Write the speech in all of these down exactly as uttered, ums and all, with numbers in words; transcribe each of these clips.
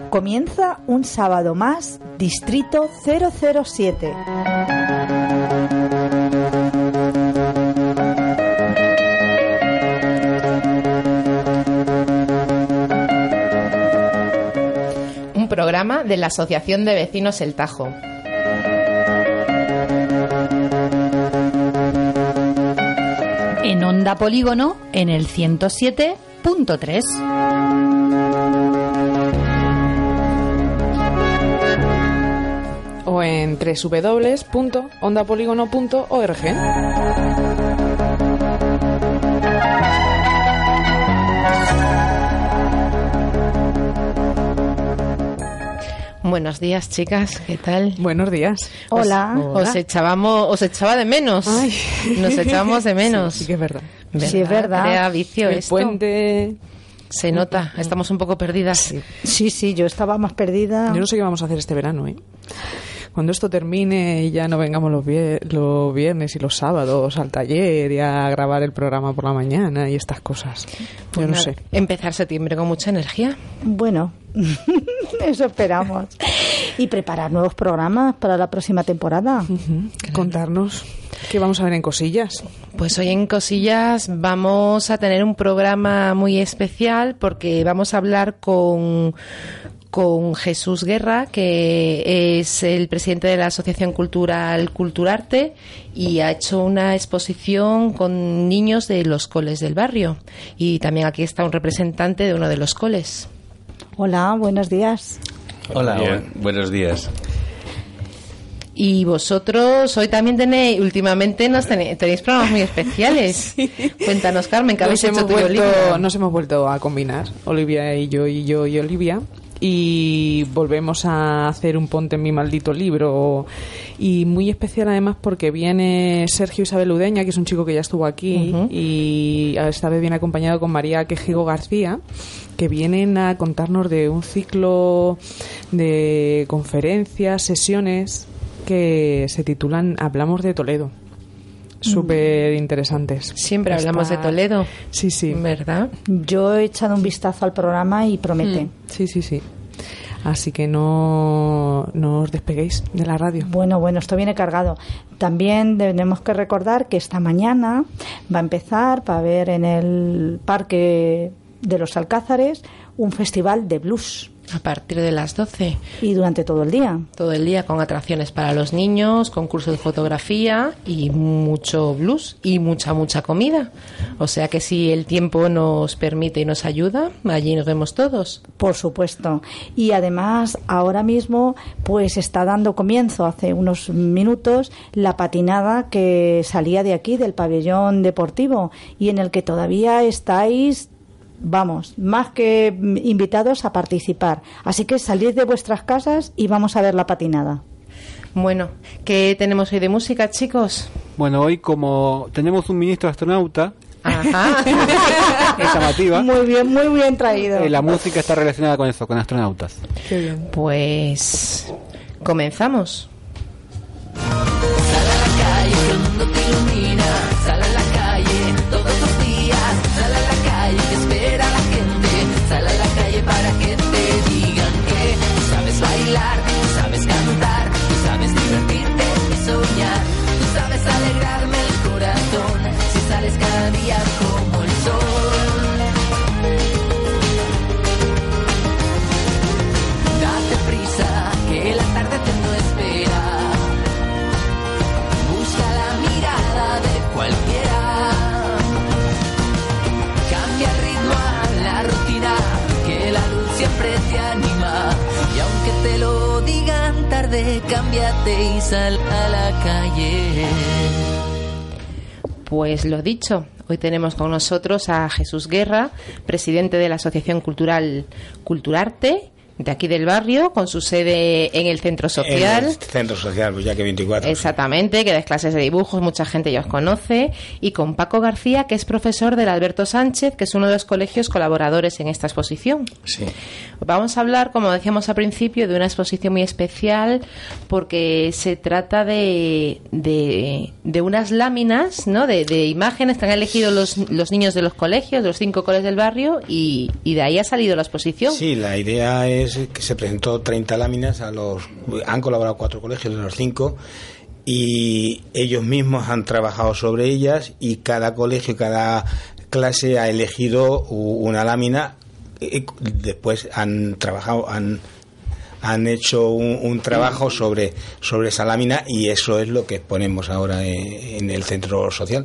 Comienza un sábado más, Distrito cero cero siete. Un programa de la Asociación de Vecinos El Tajo. En Onda Polígono, en el ciento siete punto tres. O en doble u doble u doble u punto onda polígono punto org. Buenos días, chicas, ¿qué tal? Buenos días. Hola. Os, os echábamos, os echaba de menos. Ay. Nos echábamos de menos. Sí, sí que es verdad. ¿Verdad? Sí, es verdad. Crea vicio El esto. puente. Se nota, estamos un poco perdidas. Sí. Sí, sí, yo estaba más perdida. Yo no sé qué vamos a hacer este verano, ¿eh? Cuando esto termine y ya no vengamos los, vier- los viernes y los sábados al taller y a grabar el programa por la mañana y estas cosas. Yo no Nada, sé. Empezar septiembre con mucha energía. Bueno, eso esperamos. Y preparar nuevos programas para la próxima temporada. Ujú. Contarnos qué vamos a ver en cosillas. Pues hoy en Cosillas vamos a tener un programa muy especial porque vamos a hablar con, con Jesús Guerra, que es el presidente de la Asociación Cultural Culturarte y ha hecho una exposición con niños de los coles del barrio. Y también aquí está un representante de uno de los coles. Hola, buenos días. Hola, bu- buenos días. Y vosotros hoy también tenéis, últimamente nos tenéis, tenéis programas muy especiales. Sí. Cuéntanos, Carmen, que habéis Nos hecho hemos, tú y vuelto, Olivia. nos hemos vuelto a combinar, Olivia y yo, y yo y Olivia, y volvemos a hacer un Ponte en mi maldito libro, y muy especial además porque viene Sergio Isabel Udeña, que es un chico que ya estuvo aquí, uh-huh. y esta vez viene acompañado con María Quejigo García, que vienen a contarnos de un ciclo de conferencias, sesiones que se titulan Hablamos de Toledo. Súper interesantes. Siempre Está... hablamos de Toledo. Sí, sí. ¿Verdad? Yo he echado un vistazo al programa y promete. Mm. Sí, sí, sí. Así que no, no os despeguéis de la radio. Bueno, bueno, esto viene cargado. También tenemos que recordar que esta mañana va a empezar, para ver en el Parque de los Alcázares, un festival de blues. A partir de las doce. Y durante todo el día. Todo el día con atracciones para los niños, concurso de fotografía y mucho blues y mucha, mucha comida. O sea que si el tiempo nos permite y nos ayuda, allí nos vemos todos. Por supuesto. Y además, ahora mismo, pues está dando comienzo, hace unos minutos, la patinada que salía de aquí, del pabellón deportivo, y en el que todavía estáis... Vamos, más que invitados a participar. Así que salid de vuestras casas y vamos a ver la patinada. Bueno, ¿qué tenemos hoy de música, chicos? Bueno, hoy como tenemos un ministro astronauta, ajá, es llamativa. Muy bien, muy bien traído. Eh, la música está relacionada con eso, con astronautas. Qué bien. Pues comenzamos. Sal a la calle, que el mundo te ilumina. Sal a la calle todos los días. Sal a la calle, que espera la gente. Sal a la calle para que te digan que tú sabes bailar, tú sabes cantar, tú sabes divertirte y soñar. Tú sabes alegrarme el corazón si sales cada día como el sol. Date prisa, que la tarde te no espera. Busca la mirada de cualquiera. Cambia el ritmo a la rutina, que la luz siempre te anima. Y aunque te lo digan tarde, cámbiate y sal a la calle. Pues lo dicho, hoy tenemos con nosotros a Jesús Guerra, presidente de la Asociación Cultural Culturarte, de aquí del barrio, con su sede en el Centro Social. En el Centro Social, pues ya que veinticuatro. Exactamente, que das clases de dibujos, mucha gente ya os conoce. Y con Paco García, que es profesor del Alberto Sánchez, que es uno de los colegios colaboradores en esta exposición. Sí. Vamos a hablar, como decíamos al principio, de una exposición muy especial, porque se trata de, de, de unas láminas, ¿no?, de, de imágenes que han elegido los, los niños de los colegios, de los cinco colegios del barrio, y, y de ahí ha salido la exposición. Sí, la idea es se, que se presentó treinta láminas a los, han colaborado cuatro colegios de los cinco, y ellos mismos han trabajado sobre ellas, y cada colegio, cada clase ha elegido una lámina. Después han trabajado, han han hecho un, un trabajo sobre sobre esa lámina, y eso es lo que exponemos ahora en, en el centro social.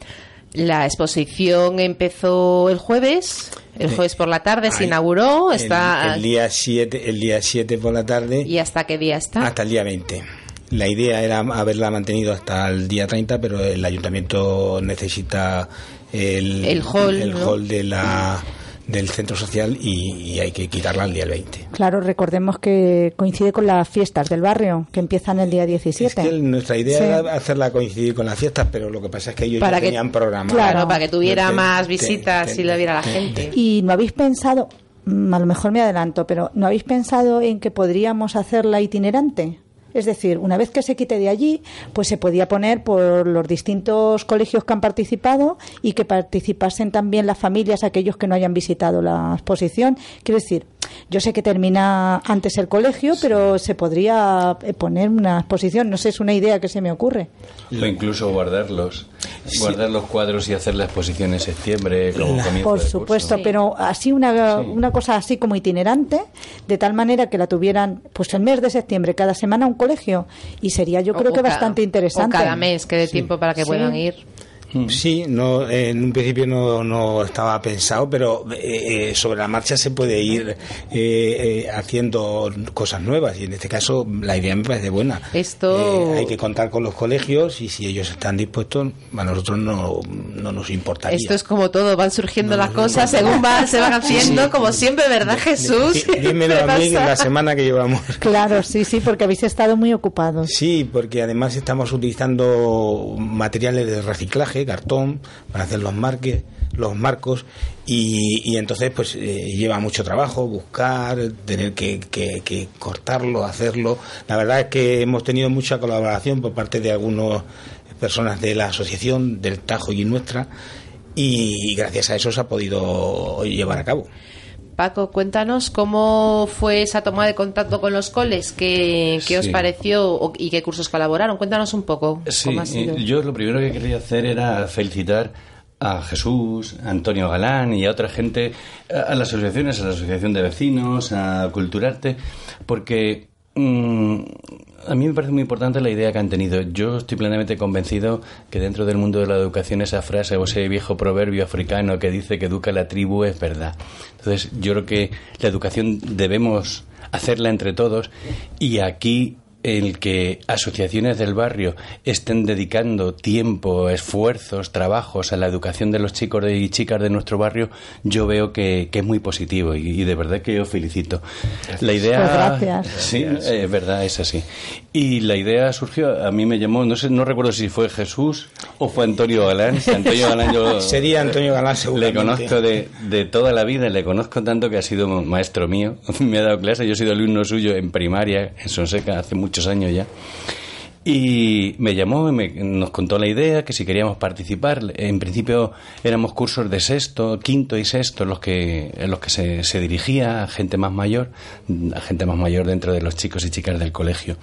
La exposición empezó el jueves, el jueves por la tarde. Ahí se inauguró, está el, el día siete, el día siete por la tarde. ¿Y hasta qué día está? Hasta el día veinte. La idea era haberla mantenido hasta el día treinta, pero el ayuntamiento necesita el, el hall, el ¿no? hall de la del centro social, y, y hay que quitarla al día veinte. Claro, recordemos que coincide con las fiestas del barrio, que empiezan el día diecisiete. Es que nuestra idea sí. era hacerla coincidir con las fiestas, pero lo que pasa es que ellos para ya que, tenían programado. Claro, para que tuviera te, más visitas te, te, y lo viera la te, gente. Te, ¿Y no habéis pensado, a lo mejor me adelanto, pero no habéis pensado en que podríamos hacerla itinerante? Es decir, una vez que se quite de allí, pues se podía poner por los distintos colegios que han participado, y que participasen también las familias, aquellos que no hayan visitado la exposición. Quiero decir, yo sé que termina antes el colegio, sí. pero se podría poner una exposición. No sé, es una idea que se me ocurre. O incluso guardarlos, sí. guardar los cuadros y hacer la exposición en septiembre como comienzo Por de supuesto, curso. Pero así una, sí. una cosa así como itinerante, de tal manera que la tuvieran pues el mes de septiembre, cada semana un colegio, y sería yo creo o, que o bastante cada, interesante. O cada mes, que dé sí. tiempo para que sí. puedan ir. Sí, no, en un principio no, no estaba pensado, pero eh, sobre la marcha se puede ir eh, eh, haciendo cosas nuevas, y en este caso la idea me parece buena. Esto eh, hay que contar con los colegios, y si ellos están dispuestos, a nosotros no, no nos importaría. Esto es como todo, van surgiendo no las cosas según van, se van haciendo, sí, sí. como siempre, ¿verdad, Jesús? Sí, dímelo a mí la semana que llevamos. Claro, sí, sí, porque habéis estado muy ocupados. Sí, porque además estamos utilizando materiales de reciclaje, cartón, para hacer los marques, los marcos, y, y entonces pues eh, lleva mucho trabajo buscar, tener que, que, que cortarlo, hacerlo. La verdad es que hemos tenido mucha colaboración por parte de algunas personas de la asociación del Tajo y nuestra, y gracias a eso se ha podido llevar a cabo. Paco, cuéntanos cómo fue esa toma de contacto con los coles, qué, qué os sí. pareció y qué cursos colaboraron. Cuéntanos un poco. Sí, cómo ha sido. Yo lo primero que quería hacer era felicitar a Jesús, a Antonio Galán y a otra gente, a las asociaciones, a la Asociación de Vecinos, a Culturarte, porque mmm, a mí me parece muy importante la idea que han tenido. Yo estoy plenamente convencido que dentro del mundo de la educación esa frase o ese viejo proverbio africano que dice que educa la tribu es verdad. Entonces yo creo que la educación debemos hacerla entre todos, y aquí el que asociaciones del barrio estén dedicando tiempo, esfuerzos, trabajos a la educación de los chicos y chicas de nuestro barrio, yo veo que, que es muy positivo, y, y de verdad que os felicito. La idea, pues gracias. Sí, es eh, verdad, es así. Y la idea surgió, a mí me llamó, no sé, no recuerdo si fue Jesús o fue Antonio Galán. Antonio Galán yo sería Antonio Galán seguramente. Le conozco de, de toda la vida, le conozco tanto que ha sido maestro mío, me ha dado clase, yo he sido alumno suyo en primaria, en Sonseca, hace muchos años ya. Y me llamó y me, nos contó la idea, que si queríamos participar. En principio éramos cursos de sexto, quinto y sexto los que, en los que se, se dirigía a gente más mayor, a gente más mayor dentro de los chicos y chicas del colegio.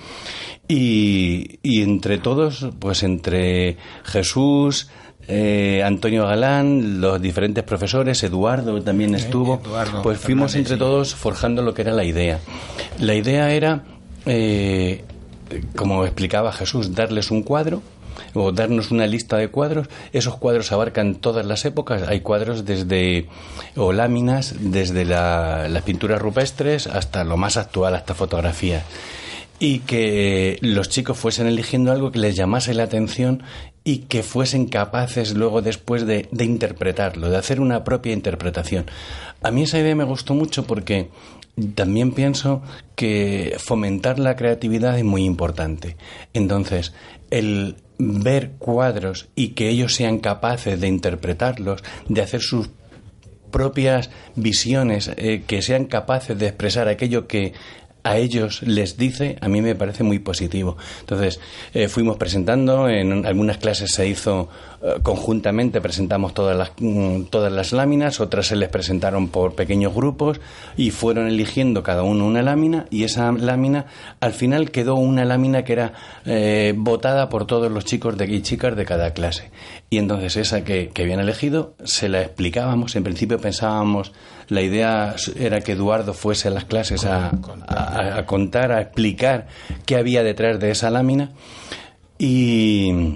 Y, y entre todos, pues entre Jesús, eh, Antonio Galán, los diferentes profesores, Eduardo también estuvo, Eduardo, pues fuimos entre todos forjando lo que era la idea. La idea era... Eh, como explicaba Jesús, darles un cuadro o darnos una lista de cuadros. Esos cuadros abarcan todas las épocas. Hay cuadros desde, o láminas, desde la, las pinturas rupestres hasta lo más actual, hasta fotografías. Y que los chicos fuesen eligiendo algo que les llamase la atención y que fuesen capaces luego después de, de interpretarlo, de hacer una propia interpretación. A mí esa idea me gustó mucho porque también pienso que fomentar la creatividad es muy importante. Entonces, el ver cuadros y que ellos sean capaces de interpretarlos, de hacer sus propias visiones, eh, que sean capaces de expresar aquello que a ellos les dice, a mí me parece muy positivo. Entonces, eh, fuimos presentando, en algunas clases se hizo eh, conjuntamente, presentamos todas las, mm, todas las láminas, otras se les presentaron por pequeños grupos y fueron eligiendo cada uno una lámina, y esa lámina, al final quedó una lámina que era eh, votada por todos los chicos de, y chicas de cada clase. Y entonces esa que, que habían elegido, se la explicábamos. En principio pensábamos, la idea era que Eduardo fuese a las clases a, a, a contar, a explicar qué había detrás de esa lámina, y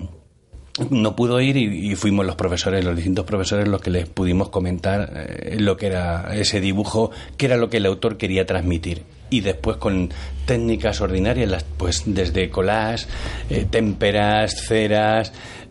no pudo ir, y, y fuimos los profesores, los distintos profesores, los que les pudimos comentar eh, lo que era ese dibujo, qué era lo que el autor quería transmitir. Y después, con técnicas ordinarias, las, pues desde collage, eh, témperas, ceras,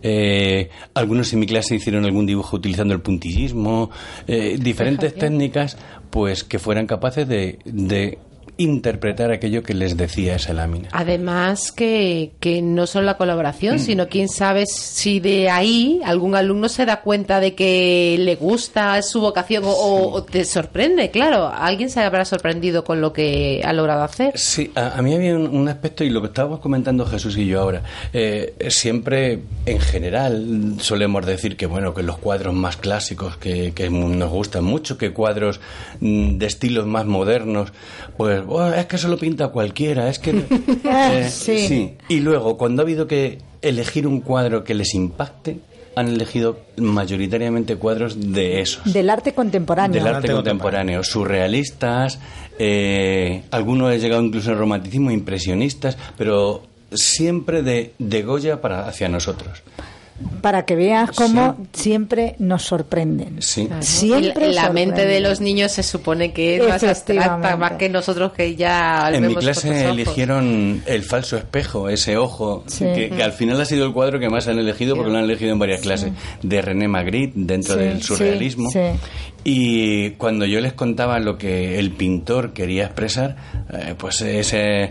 eh, algunos en mi clase hicieron algún dibujo utilizando el puntillismo, eh, diferentes técnicas, pues que fueran capaces de, de interpretar aquello que les decía esa lámina. Además que, que no solo la colaboración, mm. sino quién sabe si de ahí algún alumno se da cuenta de que le gusta su vocación o, sí. o te sorprende, claro, alguien se habrá sorprendido con lo que ha logrado hacer. Sí, a, a mí había un, un aspecto, y lo que estábamos comentando Jesús y yo ahora, eh, siempre en general solemos decir que bueno, que los cuadros más clásicos que, que nos gustan mucho, que cuadros mm, de estilos más modernos, pues oh, es que eso lo pinta cualquiera, es que eh, sí. sí. Y luego, cuando ha habido que elegir un cuadro que les impacte, han elegido mayoritariamente cuadros de esos. Del arte contemporáneo. Del arte, arte contemporáneo, contemporáneo. Surrealistas, eh, algunos han llegado incluso al romanticismo, impresionistas, pero siempre de, de Goya para hacia nosotros. Para que veas cómo sí. siempre nos sorprenden. Sí. Claro. Siempre la mente de los niños se supone que es más abstracta, más que nosotros, que ya en vemos mi clase por eligieron el falso espejo, ese ojo, sí. que, que al final ha sido el cuadro que más han elegido, porque lo han elegido en varias clases, sí. de René Magritte, dentro sí, del surrealismo. Sí, sí. Y cuando yo les contaba lo que el pintor quería expresar, eh, pues ese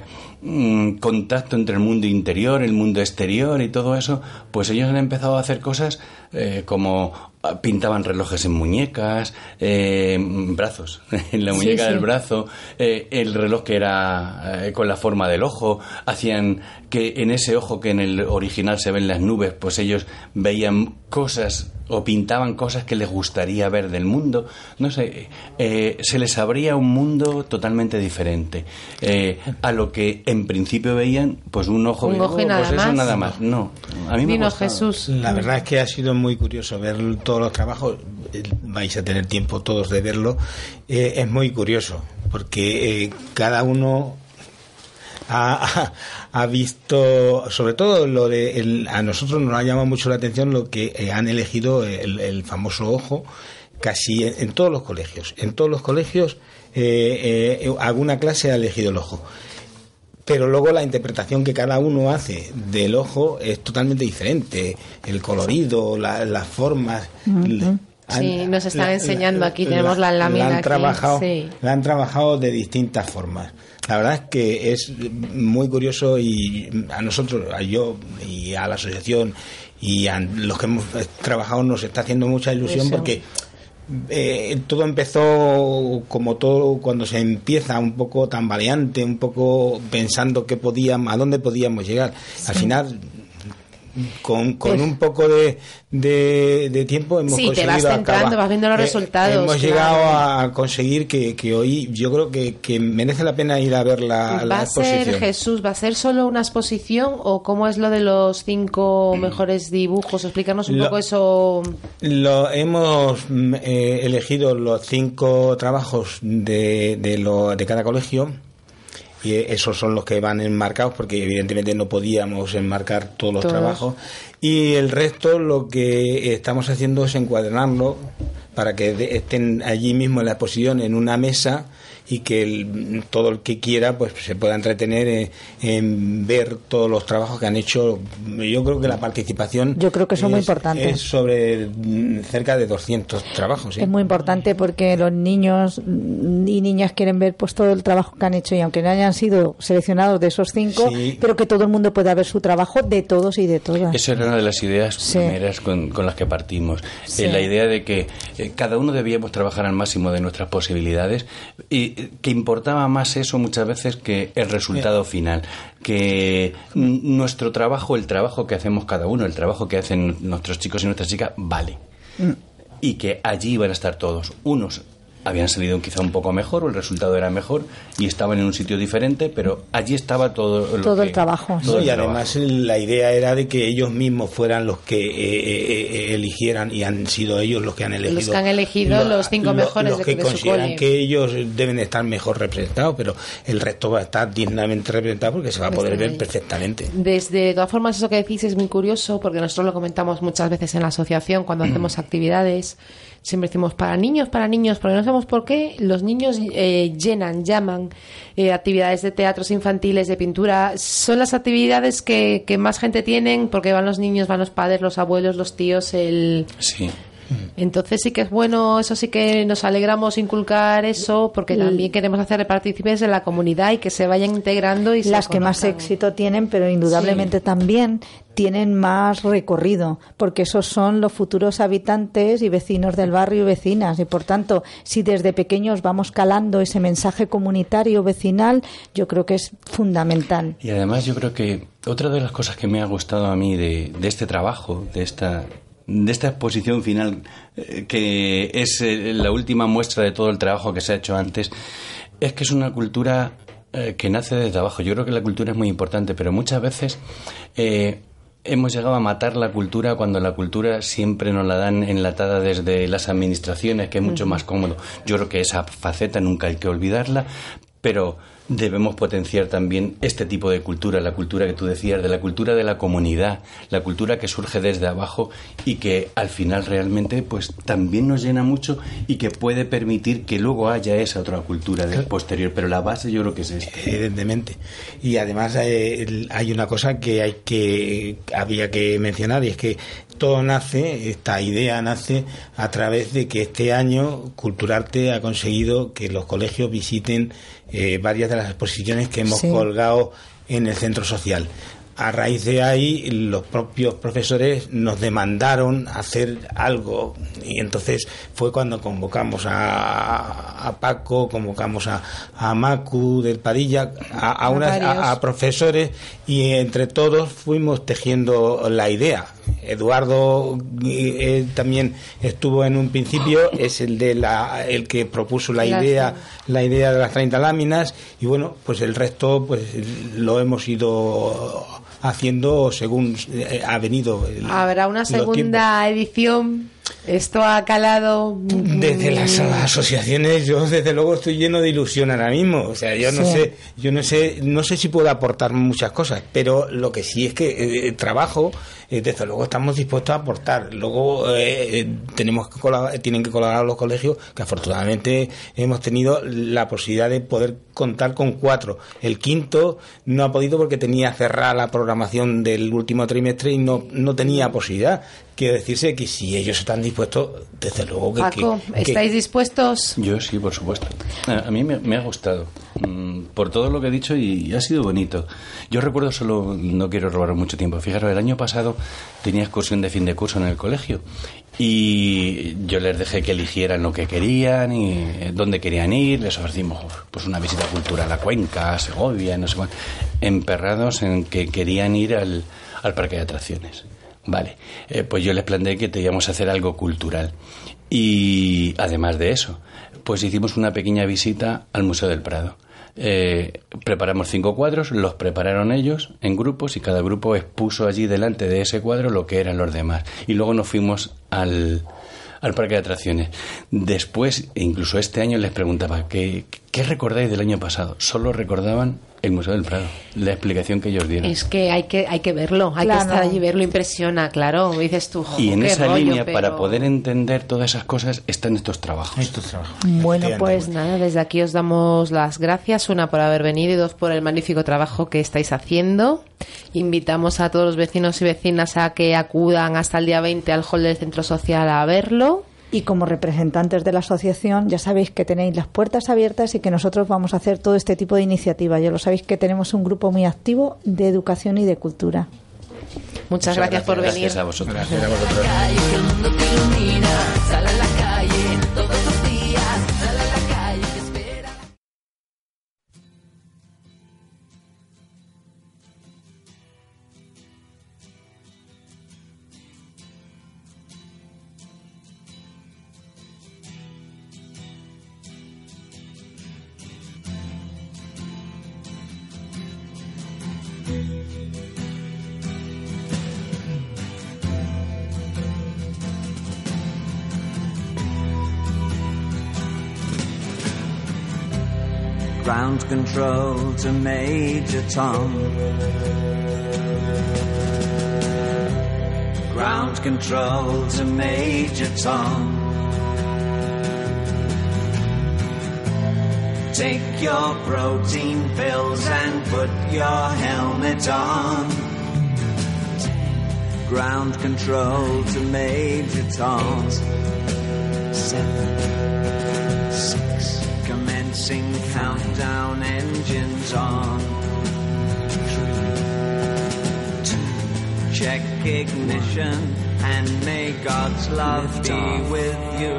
contacto entre el mundo interior, el mundo exterior y todo eso, pues ellos han empezado a hacer cosas eh, como pintaban relojes en muñecas, eh, brazos, en la muñeca sí, sí. del brazo, eh, el reloj que era eh, con la forma del ojo, hacían que en ese ojo que en el original se ven las nubes, pues ellos veían cosas o pintaban cosas que les gustaría ver del mundo, no sé, eh, se les abría un mundo totalmente diferente eh, a lo que en principio veían, pues un ojo, un ojo y nada pues eso más. nada más, no, a mí me Dinos, Jesús. La verdad es que ha sido muy curioso ver todos los trabajos, vais a tener tiempo todos de verlo, eh, es muy curioso, porque eh, cada uno Ha, ha visto, sobre todo lo de el, a nosotros nos ha llamado mucho la atención lo que eh, han elegido el, el famoso ojo, casi en, en todos los colegios. En todos los colegios eh, eh, alguna clase ha elegido el ojo. Pero luego la interpretación que cada uno hace del ojo es totalmente diferente. El colorido, la, las formas. Uh-huh. Han, sí, nos están la, enseñando la, aquí, la, tenemos la lámina la han trabajado, sí. La han trabajado de distintas formas. La verdad es que es muy curioso, y a nosotros, a yo y a la asociación y a los que hemos trabajado nos está haciendo mucha ilusión, porque eh, todo empezó como todo cuando se empieza un poco tambaleante, un poco pensando que podíamos, a dónde podíamos llegar. Sí. Al final, con, con pues, un poco de, de, de tiempo hemos sí, conseguido te vas centrando, acabar. Vas viendo los eh, resultados. Hemos claro. llegado a conseguir que, que hoy yo creo que, que merece la pena ir a ver la, la ¿Va exposición. a ser, Jesús, va a ser solo una exposición o cómo es lo de los cinco mejores dibujos? Explícanos un lo, poco eso. Lo hemos eh, elegido los cinco trabajos de, de, lo, de cada colegio. Y esos son los que van enmarcados, porque evidentemente no podíamos enmarcar todos los todos. trabajos. Y el resto lo que estamos haciendo es encuadernarlo para que estén allí mismo en la exposición, en una mesa, y que el, todo el que quiera pues se pueda entretener en, en ver todos los trabajos que han hecho. Yo creo que la participación yo creo que son es, muy importantes. Es sobre cerca de doscientos trabajos. ¿sí? Es muy importante porque los niños y niñas quieren ver pues todo el trabajo que han hecho, y aunque no hayan sido seleccionados de esos cinco, sí. pero que todo el mundo pueda ver su trabajo, de todos y de todas. Esa era una de las ideas sí. primeras con, con las que partimos. Sí. Eh, la idea de que eh, cada uno debíamos trabajar al máximo de nuestras posibilidades, y que, que importaba más eso muchas veces que el resultado final, que n- nuestro trabajo, el trabajo que hacemos cada uno, el trabajo que hacen nuestros chicos y nuestras chicas, vale. Mm. Y que allí iban a estar todos. Unos habían salido quizá un poco mejor o el resultado era mejor y estaban en un sitio diferente, pero allí estaba todo lo todo que, el trabajo. todo No, y el además trabajo. la idea era de que ellos mismos fueran los que eh, eh, eligieran, y han sido ellos los que han elegido Los que han elegido los cinco mejores los de- que de su consideran cole. que ellos deben estar mejor representados, pero el resto va a estar dignamente representado porque se va a poder Están ver ahí. perfectamente. Desde de todas formas, eso que decís es muy curioso porque nosotros lo comentamos muchas veces en la asociación cuando hacemos actividades. Siempre decimos para niños, para niños, porque no sabemos por qué los niños eh, llenan, llaman eh, actividades de teatros infantiles, de pintura. Son las actividades que, que más gente tienen porque van los niños, van los padres, los abuelos, los tíos, el... Sí. Entonces sí que es bueno, eso sí que nos alegramos inculcar eso porque también queremos hacer partícipes en la comunidad y que se vayan integrando y se Las que más conozcan. éxito tienen, pero indudablemente Sí. también tienen más recorrido, porque esos son los futuros habitantes y vecinos del barrio y vecinas, y por tanto, si desde pequeños vamos calando ese mensaje comunitario vecinal, yo creo que es fundamental. Y además yo creo que otra de las cosas que me ha gustado a mí de, de este trabajo, de esta de esta exposición final, eh, que es eh, la última muestra de todo el trabajo que se ha hecho antes, es que es una cultura eh, que nace desde abajo. Yo creo que la cultura es muy importante, pero muchas veces eh, hemos llegado a matar la cultura cuando la cultura siempre nos la dan enlatada desde las administraciones, que es mucho más cómodo. Yo creo que esa faceta nunca hay que olvidarla, pero debemos potenciar también este tipo de cultura, la cultura que tú decías, de la cultura de la comunidad, la cultura que surge desde abajo y que al final realmente pues también nos llena mucho y que puede permitir que luego haya esa otra cultura del posterior, pero la base yo creo que es esta. Evidentemente. Y además eh, el- hay una cosa que hay que había que mencionar, y es que todo nace, esta idea nace a través de que este año Culturarte ha conseguido que los colegios visiten eh, varias de las exposiciones que hemos Sí. colgado en el centro social. A raíz de ahí, los propios profesores nos demandaron hacer algo, y entonces fue cuando convocamos a, a Paco, convocamos a, a Macu del Padilla, a, a, unas- varios. a, a profesores, y entre todos fuimos tejiendo la idea. Eduardo eh, también estuvo en un principio, es el de la, el que propuso la Las- idea, la idea de las treinta láminas, y bueno, pues el resto pues lo hemos ido haciendo según eh, ha venido el- Habrá una los tiempos. segunda edición. Esto ha calado. Desde las asociaciones yo desde luego estoy lleno de ilusión ahora mismo, o sea, yo no Sí. sé, yo no sé, no sé si puedo aportar muchas cosas, pero lo que sí es que eh, trabajo, eh, desde luego estamos dispuestos a aportar. Luego eh, eh, tenemos que colaborar, tienen que colaborar los colegios, que afortunadamente hemos tenido la posibilidad de poder contar con cuatro. El quinto no ha podido porque tenía cerrada la programación del último trimestre y no no tenía posibilidad. Quiere decirse que si ellos están dispuestos, desde luego que... Paco, que- que- ¿estáis dispuestos? Yo sí, por supuesto. A, a mí me, me ha gustado, mm, por todo lo que he dicho, y, y ha sido bonito. Yo recuerdo solo, no quiero robar mucho tiempo, fijaros, el año pasado tenía excursión de fin de curso en el colegio y yo les dejé que eligieran lo que querían y eh, dónde querían ir. Les ofrecimos pues una visita cultural a Cuenca, a Segovia, no sé cuál, emperrados en que querían ir al, al parque de atracciones. Vale, eh, pues yo les planteé que teníamos que hacer algo cultural. Y además de eso, pues hicimos una pequeña visita al Museo del Prado. Eh, preparamos cinco cuadros, los prepararon ellos en grupos y cada grupo expuso allí delante de ese cuadro lo que eran los demás. Y luego nos fuimos al, al parque de atracciones. Después, incluso este año les preguntaba, ¿qué, qué recordáis del año pasado? Solo recordaban el Museo del Prado, la explicación que ellos dieron. Es que hay que hay que verlo, hay Claro. que estar allí y verlo, impresiona, claro. Dices tú, jo, Y en qué esa rollo, línea, pero- para poder entender todas esas cosas, están estos trabajos. Estos trabajos. Bueno, pues Pues nada, desde aquí os damos las gracias, una por haber venido y dos por el magnífico trabajo que estáis haciendo. Invitamos a todos los vecinos y vecinas a que acudan hasta el día veinte al hall del Centro Social a verlo. y como representantes de la asociación ya sabéis que tenéis las puertas abiertas y que nosotros vamos a hacer todo este tipo de iniciativas. Ya lo sabéis que tenemos un grupo muy activo de educación y de cultura. Muchas, Muchas gracias, por venir. Gracias a vosotros. Gracias a vosotros. Calle, que el mundo te ilumina, sal a la calle, todos los días, sal a la calle. Ground control to Major Tom. Ground control to Major Tom. Take your protein pills and put your helmet on. Ground control to Major Tom. Seven, six, commencing countdown, engines on. Three, two, check ignition and may God's love be off with you.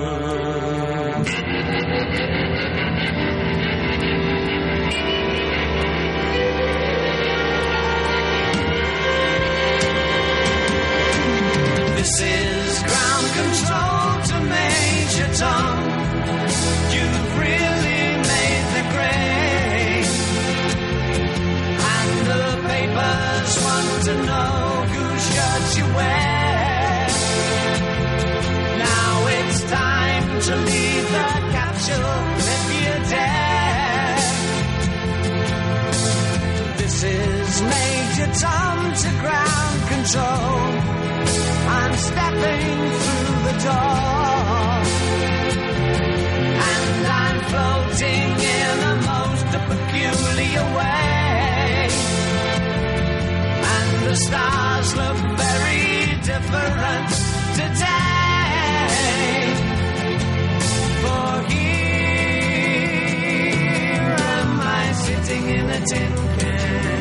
This is ground control to Major Tom. You've really made the grade, and the papers want to know whose shirts you wear. Now it's time to leave the capsule if you dare. This is Major Tom to ground control. I'm stepping through the door, and I'm floating in a most peculiar way, and the stars look very different today, for here am I sitting in a tin can.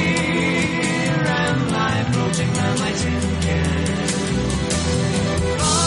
Floating around my tin can.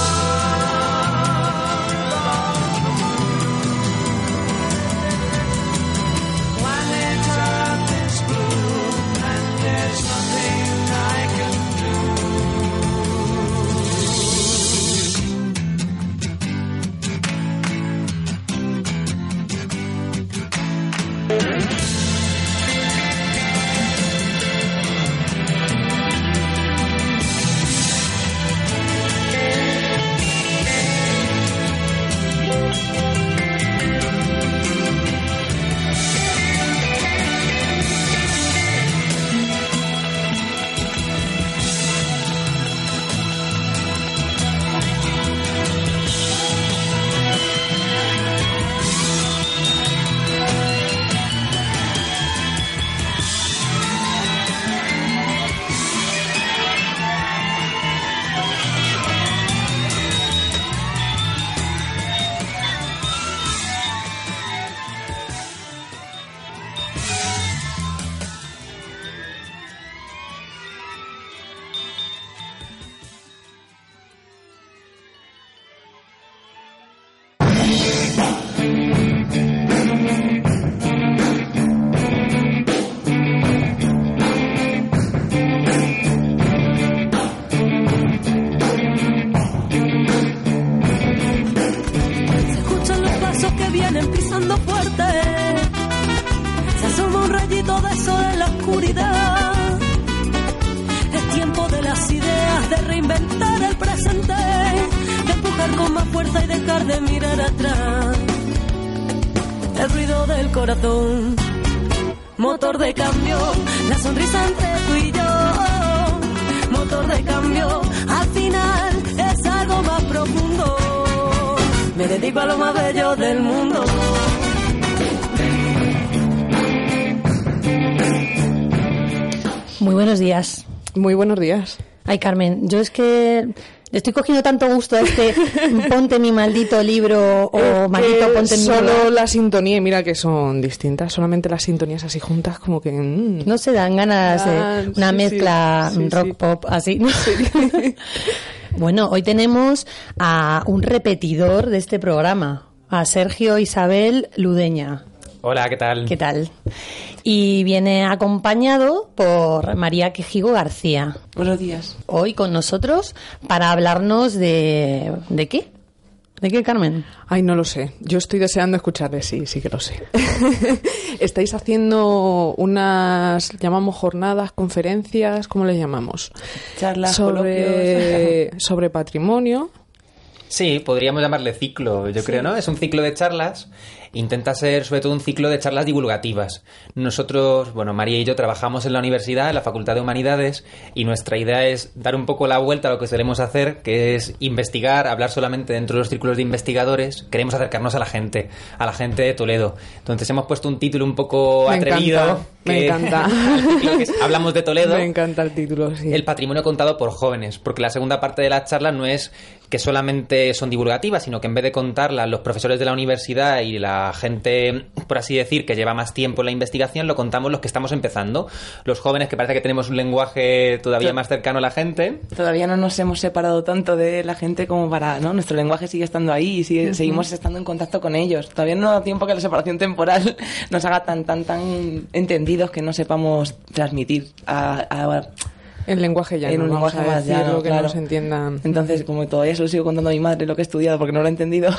más fuerza y dejar de mirar atrás. El ruido del corazón, motor de cambio, la sonrisa entre tú y yo. Motor de cambio, al final es algo más profundo. Me dedico a lo más bello del mundo. Muy buenos días. Muy buenos días. Ay, Carmen, yo es que le estoy cogiendo tanto gusto a este ponte mi maldito libro o es maldito ponte mi solo libro. la sintonía, y mira que son distintas, solamente las sintonías así juntas como que... Mmm. No se dan ganas de Ah, una sí, mezcla sí, sí, rock sí. pop así. Bueno, hoy tenemos a un repetidor de este programa, a Sergio Isabel Ludeña. Hola, ¿qué tal? ¿Qué tal? Y viene acompañado por María Quejigo García. Buenos días. Hoy con nosotros para hablarnos de... ¿De qué? ¿De qué, Carmen? Ay, no lo sé. Yo estoy deseando escucharle, sí, sí que lo sé. Estáis haciendo unas, llamamos jornadas, conferencias, ¿cómo les llamamos? Charlas, sobre, coloquios. sobre patrimonio. Sí, podríamos llamarle ciclo, yo Sí. creo, ¿no? Es un ciclo de charlas, intenta ser sobre todo un ciclo de charlas divulgativas. Nosotros, bueno, María y yo trabajamos en la universidad, en la Facultad de Humanidades, y nuestra idea es dar un poco la vuelta a lo que solemos hacer, que es investigar, hablar solamente dentro de los círculos de investigadores. Queremos acercarnos a la gente, a la gente de Toledo. Entonces hemos puesto un título un poco Me atrevido. encanta, me que- encanta. al título que es Hablamos de Toledo. Me encanta el título, sí. El patrimonio contado por jóvenes, porque la segunda parte de la charla no es que solamente son divulgativas, sino que en vez de contarlas los profesores de la universidad y la gente, por así decir, que lleva más tiempo en la investigación, lo contamos los que estamos empezando. Los jóvenes, que parece que tenemos un lenguaje todavía más cercano a la gente. Todavía no nos hemos separado tanto de la gente como para, ¿no? Nuestro lenguaje sigue estando ahí y sigue- Ujú. seguimos estando en contacto con ellos. Todavía no da tiempo que la separación temporal nos haga tan, tan, tan entendidos que no sepamos transmitir a... a El lenguaje ya en no un vamos lenguaje a más decirlo, llano, que claro. no se entiendan. Entonces, como todavía se lo sigo contando a mi madre lo que he estudiado porque no lo he entendido,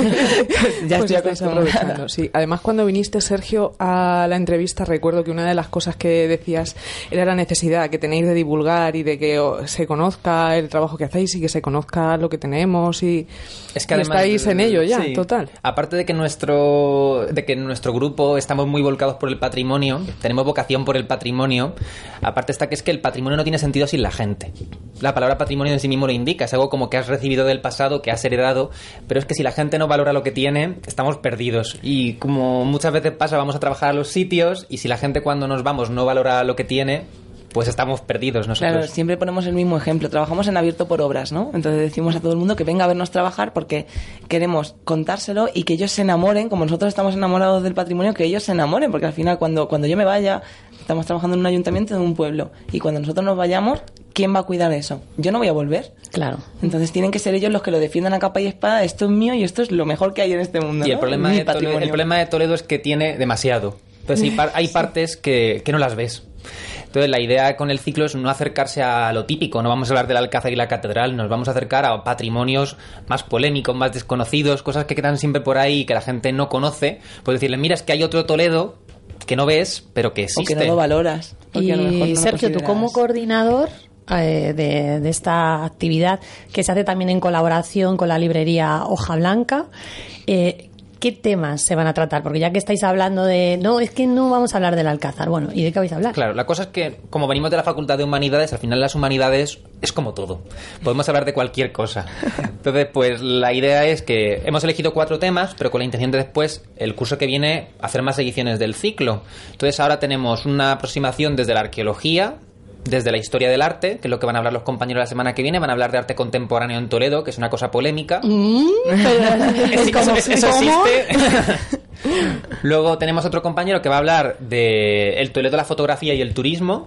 ya Pues estoy estáis acostumbrada. aprovechando, sí. Además, cuando viniste, Sergio, a la entrevista, recuerdo que una de las cosas que decías era la necesidad que tenéis de divulgar y de que oh, se conozca el trabajo que hacéis y que se conozca lo que tenemos y, Es que y además, estáis en ello ya, sí. total. Aparte de que nuestro de que en nuestro grupo estamos muy volcados por el patrimonio, tenemos vocación por el patrimonio. Aparte está que es que el patrimonio no tiene sentido sin la gente. La palabra patrimonio en sí mismo lo indica, es algo como que has recibido del pasado, que has heredado, pero es que si la gente no valora lo que tiene, estamos perdidos. Y como muchas veces pasa, vamos a trabajar a los sitios y si la gente cuando nos vamos no valora lo que tiene, pues estamos perdidos nosotros. Claro, siempre ponemos el mismo ejemplo. Trabajamos en abierto por obras, ¿no? Entonces decimos a todo el mundo que venga a vernos trabajar porque queremos contárselo y que ellos se enamoren, como nosotros estamos enamorados del patrimonio, que ellos se enamoren, porque al final cuando, cuando yo me vaya, estamos trabajando en un ayuntamiento de un pueblo y cuando nosotros nos vayamos, ¿quién va a cuidar eso? Yo no voy a volver. Claro. Entonces tienen que ser ellos los que lo defiendan a capa y espada. Esto es mío y esto es lo mejor que hay en este mundo. Y el ¿no? problema, Mi de Toledo, patrimonio. el problema de Toledo es que tiene demasiado. Entonces hay, par- hay partes que, que no las ves. Entonces la idea con el ciclo es no acercarse a lo típico, no vamos a hablar del Alcázar y la Catedral, nos vamos a acercar a patrimonios más polémicos, más desconocidos, cosas que quedan siempre por ahí y que la gente no conoce. Pues decirle, mira, es que hay otro Toledo que no ves, pero que O existe. que no lo valoras. porque a lo mejor no Y lo Sergio, tú consideras. como coordinador eh, de, de esta actividad que se hace también en colaboración con la librería Hoja Blanca, eh, ¿qué temas se van a tratar? Porque ya que estáis hablando de... No, es que no vamos a hablar del Alcázar. Bueno, ¿y de qué vais a hablar? Claro, la cosa es que como venimos de la Facultad de Humanidades, al final las humanidades es como todo. Podemos hablar de cualquier cosa. Entonces, pues la idea es que hemos elegido cuatro temas, pero con la intención de después, el curso que viene, hacer más ediciones del ciclo. Entonces ahora tenemos una aproximación desde la arqueología, desde la historia del arte, que es lo que van a hablar los compañeros la semana que viene. Van a hablar de arte contemporáneo en Toledo, que es una cosa polémica. Mm, pero- Sí, ¿cómo? eso, eso ¿Cómo? existe. Luego tenemos otro compañero que va a hablar de el Toledo, la fotografía y el turismo.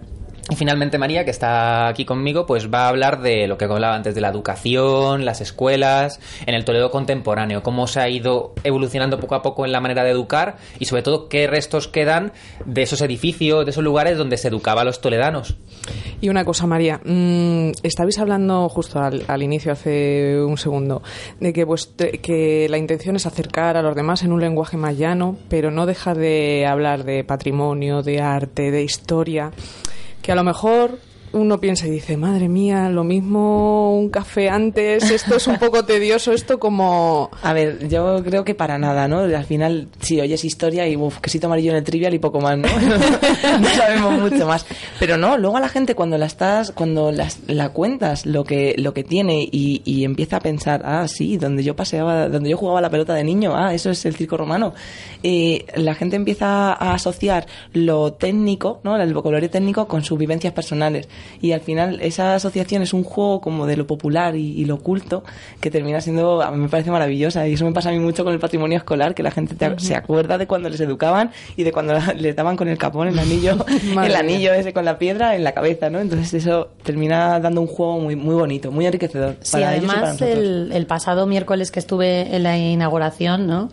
Y finalmente María, que está aquí conmigo, pues va a hablar de lo que hablaba antes, de la educación, las escuelas, en el Toledo contemporáneo, cómo se ha ido evolucionando poco a poco en la manera de educar y sobre todo qué restos quedan de esos edificios, de esos lugares donde se educaba a los toledanos. Y una cosa, María, mmm, estabais hablando justo al, al inicio, hace un segundo, de que, pues, te- que la intención es acercar a los demás en un lenguaje más llano, pero no deja de hablar de patrimonio, de arte, de historia, que a lo mejor uno piensa y dice, madre mía, lo mismo un café antes, esto es un poco tedioso, esto como... A ver, yo creo que para nada, ¿no? Al final, sí, oyes historia y uf, quesito amarillo en el trivial y poco más, ¿no? No sabemos mucho más. Pero no, luego a la gente cuando la estás, cuando las, la cuentas lo que, lo que tiene y, y empieza a pensar, ah, sí, donde yo paseaba, donde yo jugaba la pelota de niño, ah, eso es el circo romano. Y la gente empieza a asociar lo técnico, ¿no? El vocabulario técnico con sus vivencias personales. Y al final esa asociación es un juego como de lo popular y, y lo oculto que termina siendo, a mí me parece maravillosa. Y eso me pasa a mí mucho con el patrimonio escolar, que la gente te, uh-huh. se acuerda de cuando les educaban y de cuando les daban con el capón, el anillo, el anillo ese con la piedra en la cabeza, ¿no? Entonces eso termina dando un juego muy muy bonito, muy enriquecedor. Sí, para además ellos y para nosotros. el, el pasado miércoles que estuve en la inauguración, ¿no?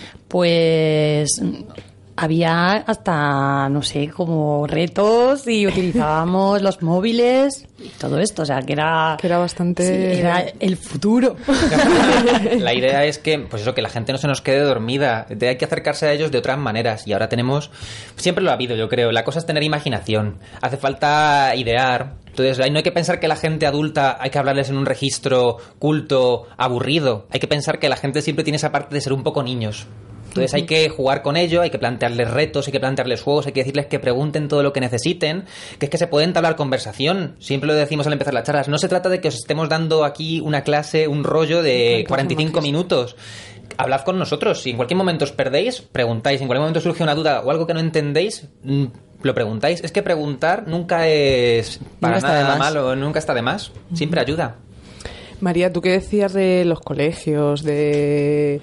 Pues había hasta, no sé, como retos y utilizábamos los móviles y todo esto, o sea, que era... Que era bastante... Sí, era el futuro. La idea es que, pues eso, que la gente no se nos quede dormida, hay que acercarse a ellos de otras maneras y ahora tenemos... Siempre lo ha habido, yo creo, la cosa es tener imaginación, hace falta idear. Entonces, no hay que pensar que la gente adulta hay que hablarles en un registro culto, aburrido. Hay que pensar que la gente siempre tiene esa parte de ser un poco niños. Entonces hay que jugar con ello, hay que plantearles retos, hay que plantearles juegos, hay que decirles que pregunten todo lo que necesiten, que es que se puede entablar conversación. Siempre lo decimos al empezar las charlas. No se trata de que os estemos dando aquí una clase, un rollo de cuarenta y cinco minutos. Hablad con nosotros. Si en cualquier momento os perdéis, preguntáis. Si en cualquier momento surge una duda o algo que no entendéis, lo preguntáis. Es que preguntar nunca es para nunca nada malo, nunca está de más. Siempre ayuda. María, ¿tú qué decías de los colegios? De...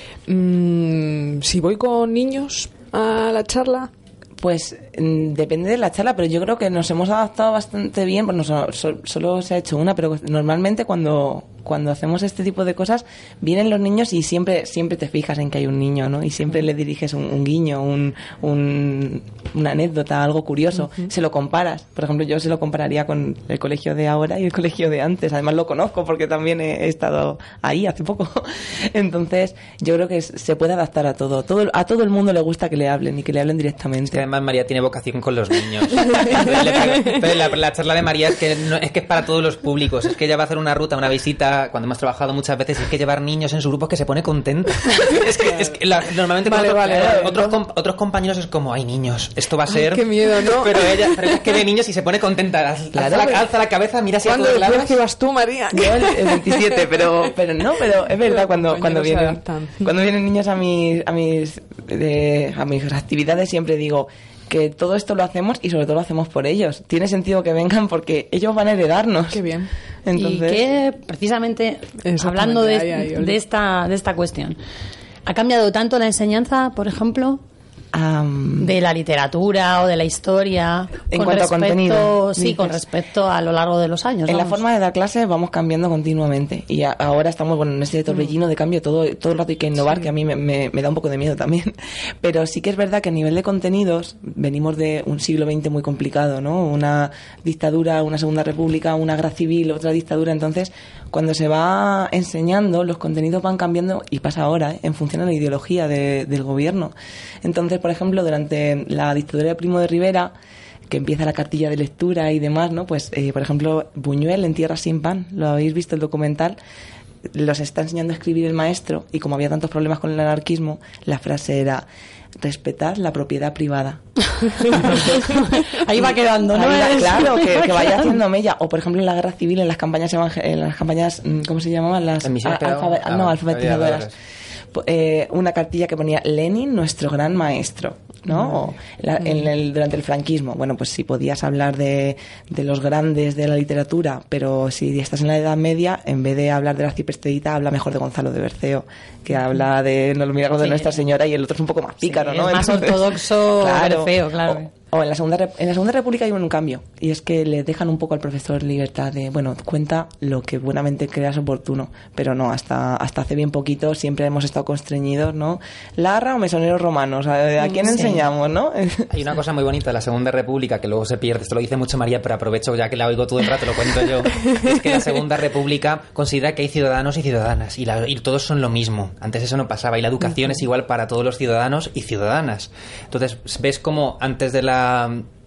Mm, si voy con niños a la charla... Pues mm, depende de la charla, pero yo creo que nos hemos adaptado bastante bien, pues no, so, so, solo se ha hecho una, pero normalmente cuando, cuando hacemos este tipo de cosas vienen los niños y siempre siempre te fijas en que hay un niño, ¿no? Y siempre le diriges un, un guiño, un, un, una anécdota, algo curioso. Uh-huh. Se lo comparas. Por ejemplo, yo se lo compararía con el colegio de ahora y el colegio de antes. Además lo conozco porque también he, he estado ahí hace poco. Entonces yo creo que se puede adaptar a todo. todo. A todo el mundo le gusta que le hablen y que le hablen directamente. Es que además María tiene vocación con los niños. Entonces, le, entonces la, la charla de María es que, no, es que es para todos los públicos. Es que ella va a hacer una ruta, una visita, cuando hemos trabajado muchas veces, es que llevar niños en su grupo es que se pone contenta. Es que, es que la, normalmente vale, otros, vale, vale, otros, com, otros compañeros es como, ay, niños, esto va a ser... Ay, qué miedo, ¿no? Pero ella pero es que ve niños y se pone contenta. Alza, claro, la, pero... alza la cabeza, mira hacia todos lados. ¿Cuándo decías que ibas tú, María? Yo el, el veintisiete, pero, pero no, pero es verdad, cuando, cuando, vienen, cuando vienen niños a mis, a mis, de, a mis actividades siempre digo... que todo esto lo hacemos y sobre todo lo hacemos por ellos. Tiene sentido que vengan porque ellos van a heredarnos. Qué bien. Entonces... Y que, precisamente, hablando de, ay, ay, de, esta, de esta cuestión, ¿ha cambiado tanto la enseñanza, por ejemplo, um, de la literatura o de la historia? En con cuanto respecto, a contenido. Sí, dices. Con respecto a lo largo de los años. En vamos. la forma de dar clases vamos cambiando continuamente. Y a, ahora estamos bueno, en este torbellino de cambio. Todo, todo el rato hay que innovar, sí. Que a mí me, me, me da un poco de miedo también. Pero sí que es verdad que a nivel de contenidos venimos de un siglo veinte muy complicado, ¿no? Una dictadura, una segunda república, una guerra civil, otra dictadura. Entonces, cuando se va enseñando, los contenidos van cambiando, y pasa ahora, ¿eh? En función de la ideología de, del gobierno. Entonces, por ejemplo, durante la dictadura de Primo de Rivera, que empieza la cartilla de lectura y demás, ¿no? Pues, eh, por ejemplo, Buñuel en Tierra sin pan, ¿lo habéis visto el documental? Los está enseñando a escribir el maestro, y como había tantos problemas con el anarquismo, la frase era: respetad la propiedad privada. Entonces, ahí va quedando, ¿no? Va, claro, que, que vaya haciendo mella. O por ejemplo en la guerra civil, en las campañas evangel- en las campañas, ¿cómo se llamaban? Las a, alfabe- ah, no, alfabetizadoras. Eh, una cartilla que ponía Lenin, nuestro gran maestro, ¿no? Mm. O la, en el, durante el franquismo, bueno, pues si podías hablar de, de los grandes de la literatura, pero si estás en la Edad Media, en vez de hablar de la Ciprestedita, habla mejor de Gonzalo de Berceo, que habla de los milagros sí. de Nuestra Señora, y el otro es un poco más pícaro, sí, ¿no? Es más Entonces, ortodoxo, claro, Berceo, claro. O, o en la segunda en la segunda República hay un cambio, y es que le dejan un poco al profesor libertad de, bueno, cuenta lo que buenamente creas oportuno, pero no, hasta hasta hace bien poquito siempre hemos estado constreñidos, ¿no? Larra o mesoneros romanos, ¿a, a quién sí. enseñamos, no? Hay una cosa muy bonita de la Segunda República que luego se pierde, esto lo dice mucho María, pero aprovecho ya que la oigo todo el rato, lo cuento yo, es que la Segunda República considera que hay ciudadanos y ciudadanas, y, la, y todos son lo mismo. Antes eso no pasaba, y la educación uh-huh. es igual para todos los ciudadanos y ciudadanas. Entonces ves como antes de la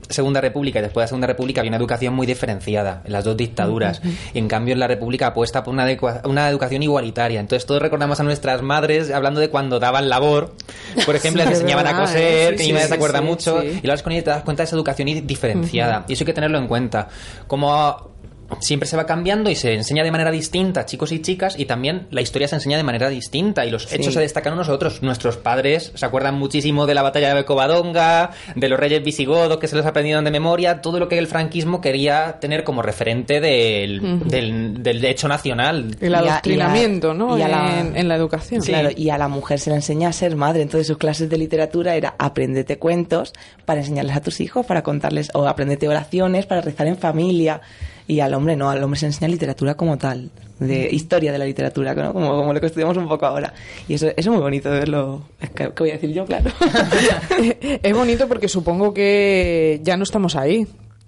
Segunda República y después de la Segunda República había una educación muy diferenciada en las dos dictaduras. Uh-huh. Y en cambio en la República apuesta por una, adecua- una educación igualitaria. Entonces todos recordamos a nuestras madres hablando de cuando daban labor. Por ejemplo, sí, les enseñaban verdad, a coser, eh. sí, que mi madre sí, se acuerda sí, mucho. Sí. Y luego con ella te das cuenta de esa educación diferenciada. Uh-huh. Y eso hay que tenerlo en cuenta. Como siempre se va cambiando y se enseña de manera distinta a chicos y chicas, y también la historia se enseña de manera distinta y los sí. hechos se destacan a nosotros. Nuestros padres se acuerdan muchísimo de la batalla de Covadonga, de los reyes visigodos que se los aprendieron de memoria, todo lo que el franquismo quería tener como referente del, uh-huh. del, del hecho nacional. El adoctrinamiento, y a, ¿no? Y a la, en, en la educación. Sí. Claro, y a la mujer se le enseña a ser madre, entonces sus clases de literatura era apréndete cuentos para enseñarles a tus hijos, para contarles, o apréndete oraciones para rezar en familia. Y al hombre no, al hombre se enseña literatura como tal, de historia de la literatura, ¿no? como, como lo que estudiamos un poco ahora. Y eso, eso es muy bonito de verlo. ¿Qué, qué voy a decir yo? Claro. Es bonito porque supongo que ya no estamos ahí.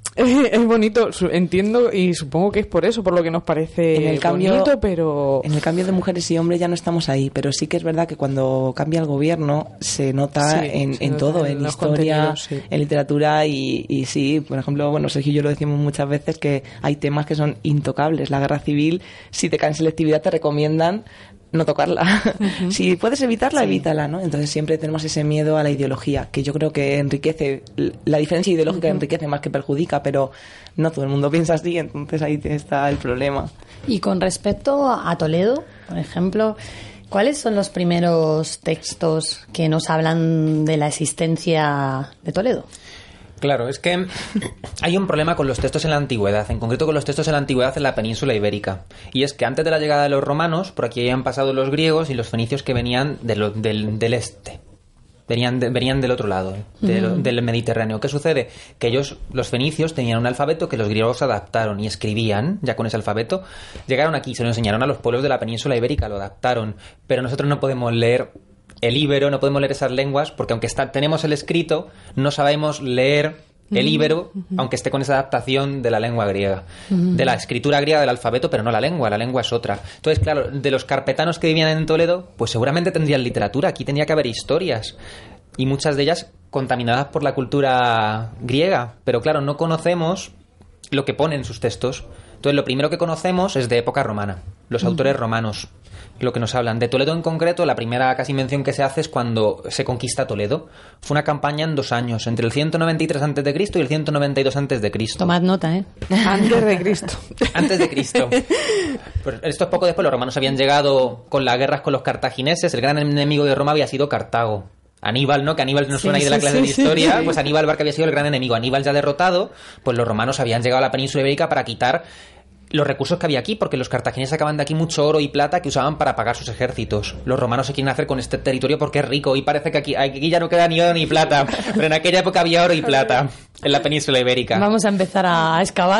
Es bonito, entiendo, y supongo que es por eso, por lo que nos parece en el cambio, bonito, pero... En el cambio de mujeres y hombres ya no estamos ahí, pero sí que es verdad que cuando cambia el gobierno se nota sí, en, se en nota todo, en, en historia, sí. en literatura, y, y sí, por ejemplo, bueno, Sergio y yo lo decimos muchas veces, que hay temas que son intocables. La guerra civil, si te caen selectividad, te recomiendan no tocarla. Uh-huh. Si puedes evitarla, sí. evítala, ¿no? Entonces siempre tenemos ese miedo a la ideología, que yo creo que enriquece, la diferencia ideológica uh-huh. enriquece más que perjudica, pero no todo el mundo piensa así, entonces ahí está el problema. Y con respecto a Toledo, por ejemplo, ¿cuáles son los primeros textos que nos hablan de la existencia de Toledo? Claro, es que hay un problema con los textos en la antigüedad, en concreto con los textos en la antigüedad en la península ibérica. Y es que antes de la llegada de los romanos, por aquí habían pasado los griegos y los fenicios que venían de lo, del, del este. Venían, de, venían del otro lado, de, uh-huh. del Mediterráneo. ¿Qué sucede? Que ellos, los fenicios, tenían un alfabeto que los griegos adaptaron y escribían ya con ese alfabeto. Llegaron aquí, se lo enseñaron a los pueblos de la península ibérica, lo adaptaron. Pero nosotros no podemos leer el íbero, no podemos leer esas lenguas, porque aunque está, tenemos el escrito, no sabemos leer el íbero, uh-huh. aunque esté con esa adaptación de la lengua griega, uh-huh. de la escritura griega del alfabeto, pero no la lengua, la lengua es otra. Entonces, claro, de los carpetanos que vivían en Toledo, pues seguramente tendrían literatura, aquí tendría que haber historias, y muchas de ellas contaminadas por la cultura griega, pero claro, no conocemos lo que pone en sus textos. Entonces, lo primero que conocemos es de época romana, los uh-huh. autores romanos, lo que nos hablan. De Toledo en concreto, la primera casi mención que se hace es cuando se conquista Toledo. Fue una campaña en dos años, entre el ciento noventa y tres antes de Cristo y el ciento noventa y dos antes de Cristo. Tomad nota, ¿eh? Antes de Cristo. Antes de Cristo. Pues esto es poco después, los romanos habían llegado con las guerras con los cartagineses, el gran enemigo de Roma había sido Cartago. Aníbal, ¿no? Que Aníbal nos suena sí, ahí de la clase sí, de historia. Sí. Pues Aníbal Barca había sido el gran enemigo. Aníbal ya derrotado, pues los romanos habían llegado a la península ibérica para quitar los recursos que había aquí, porque los cartagineses sacaban de aquí mucho oro y plata que usaban para pagar sus ejércitos. Los romanos se quieren hacer con este territorio porque es rico, y parece que aquí, aquí ya no queda ni oro ni plata, pero en aquella época había oro y plata en la península ibérica. Vamos a empezar a excavar.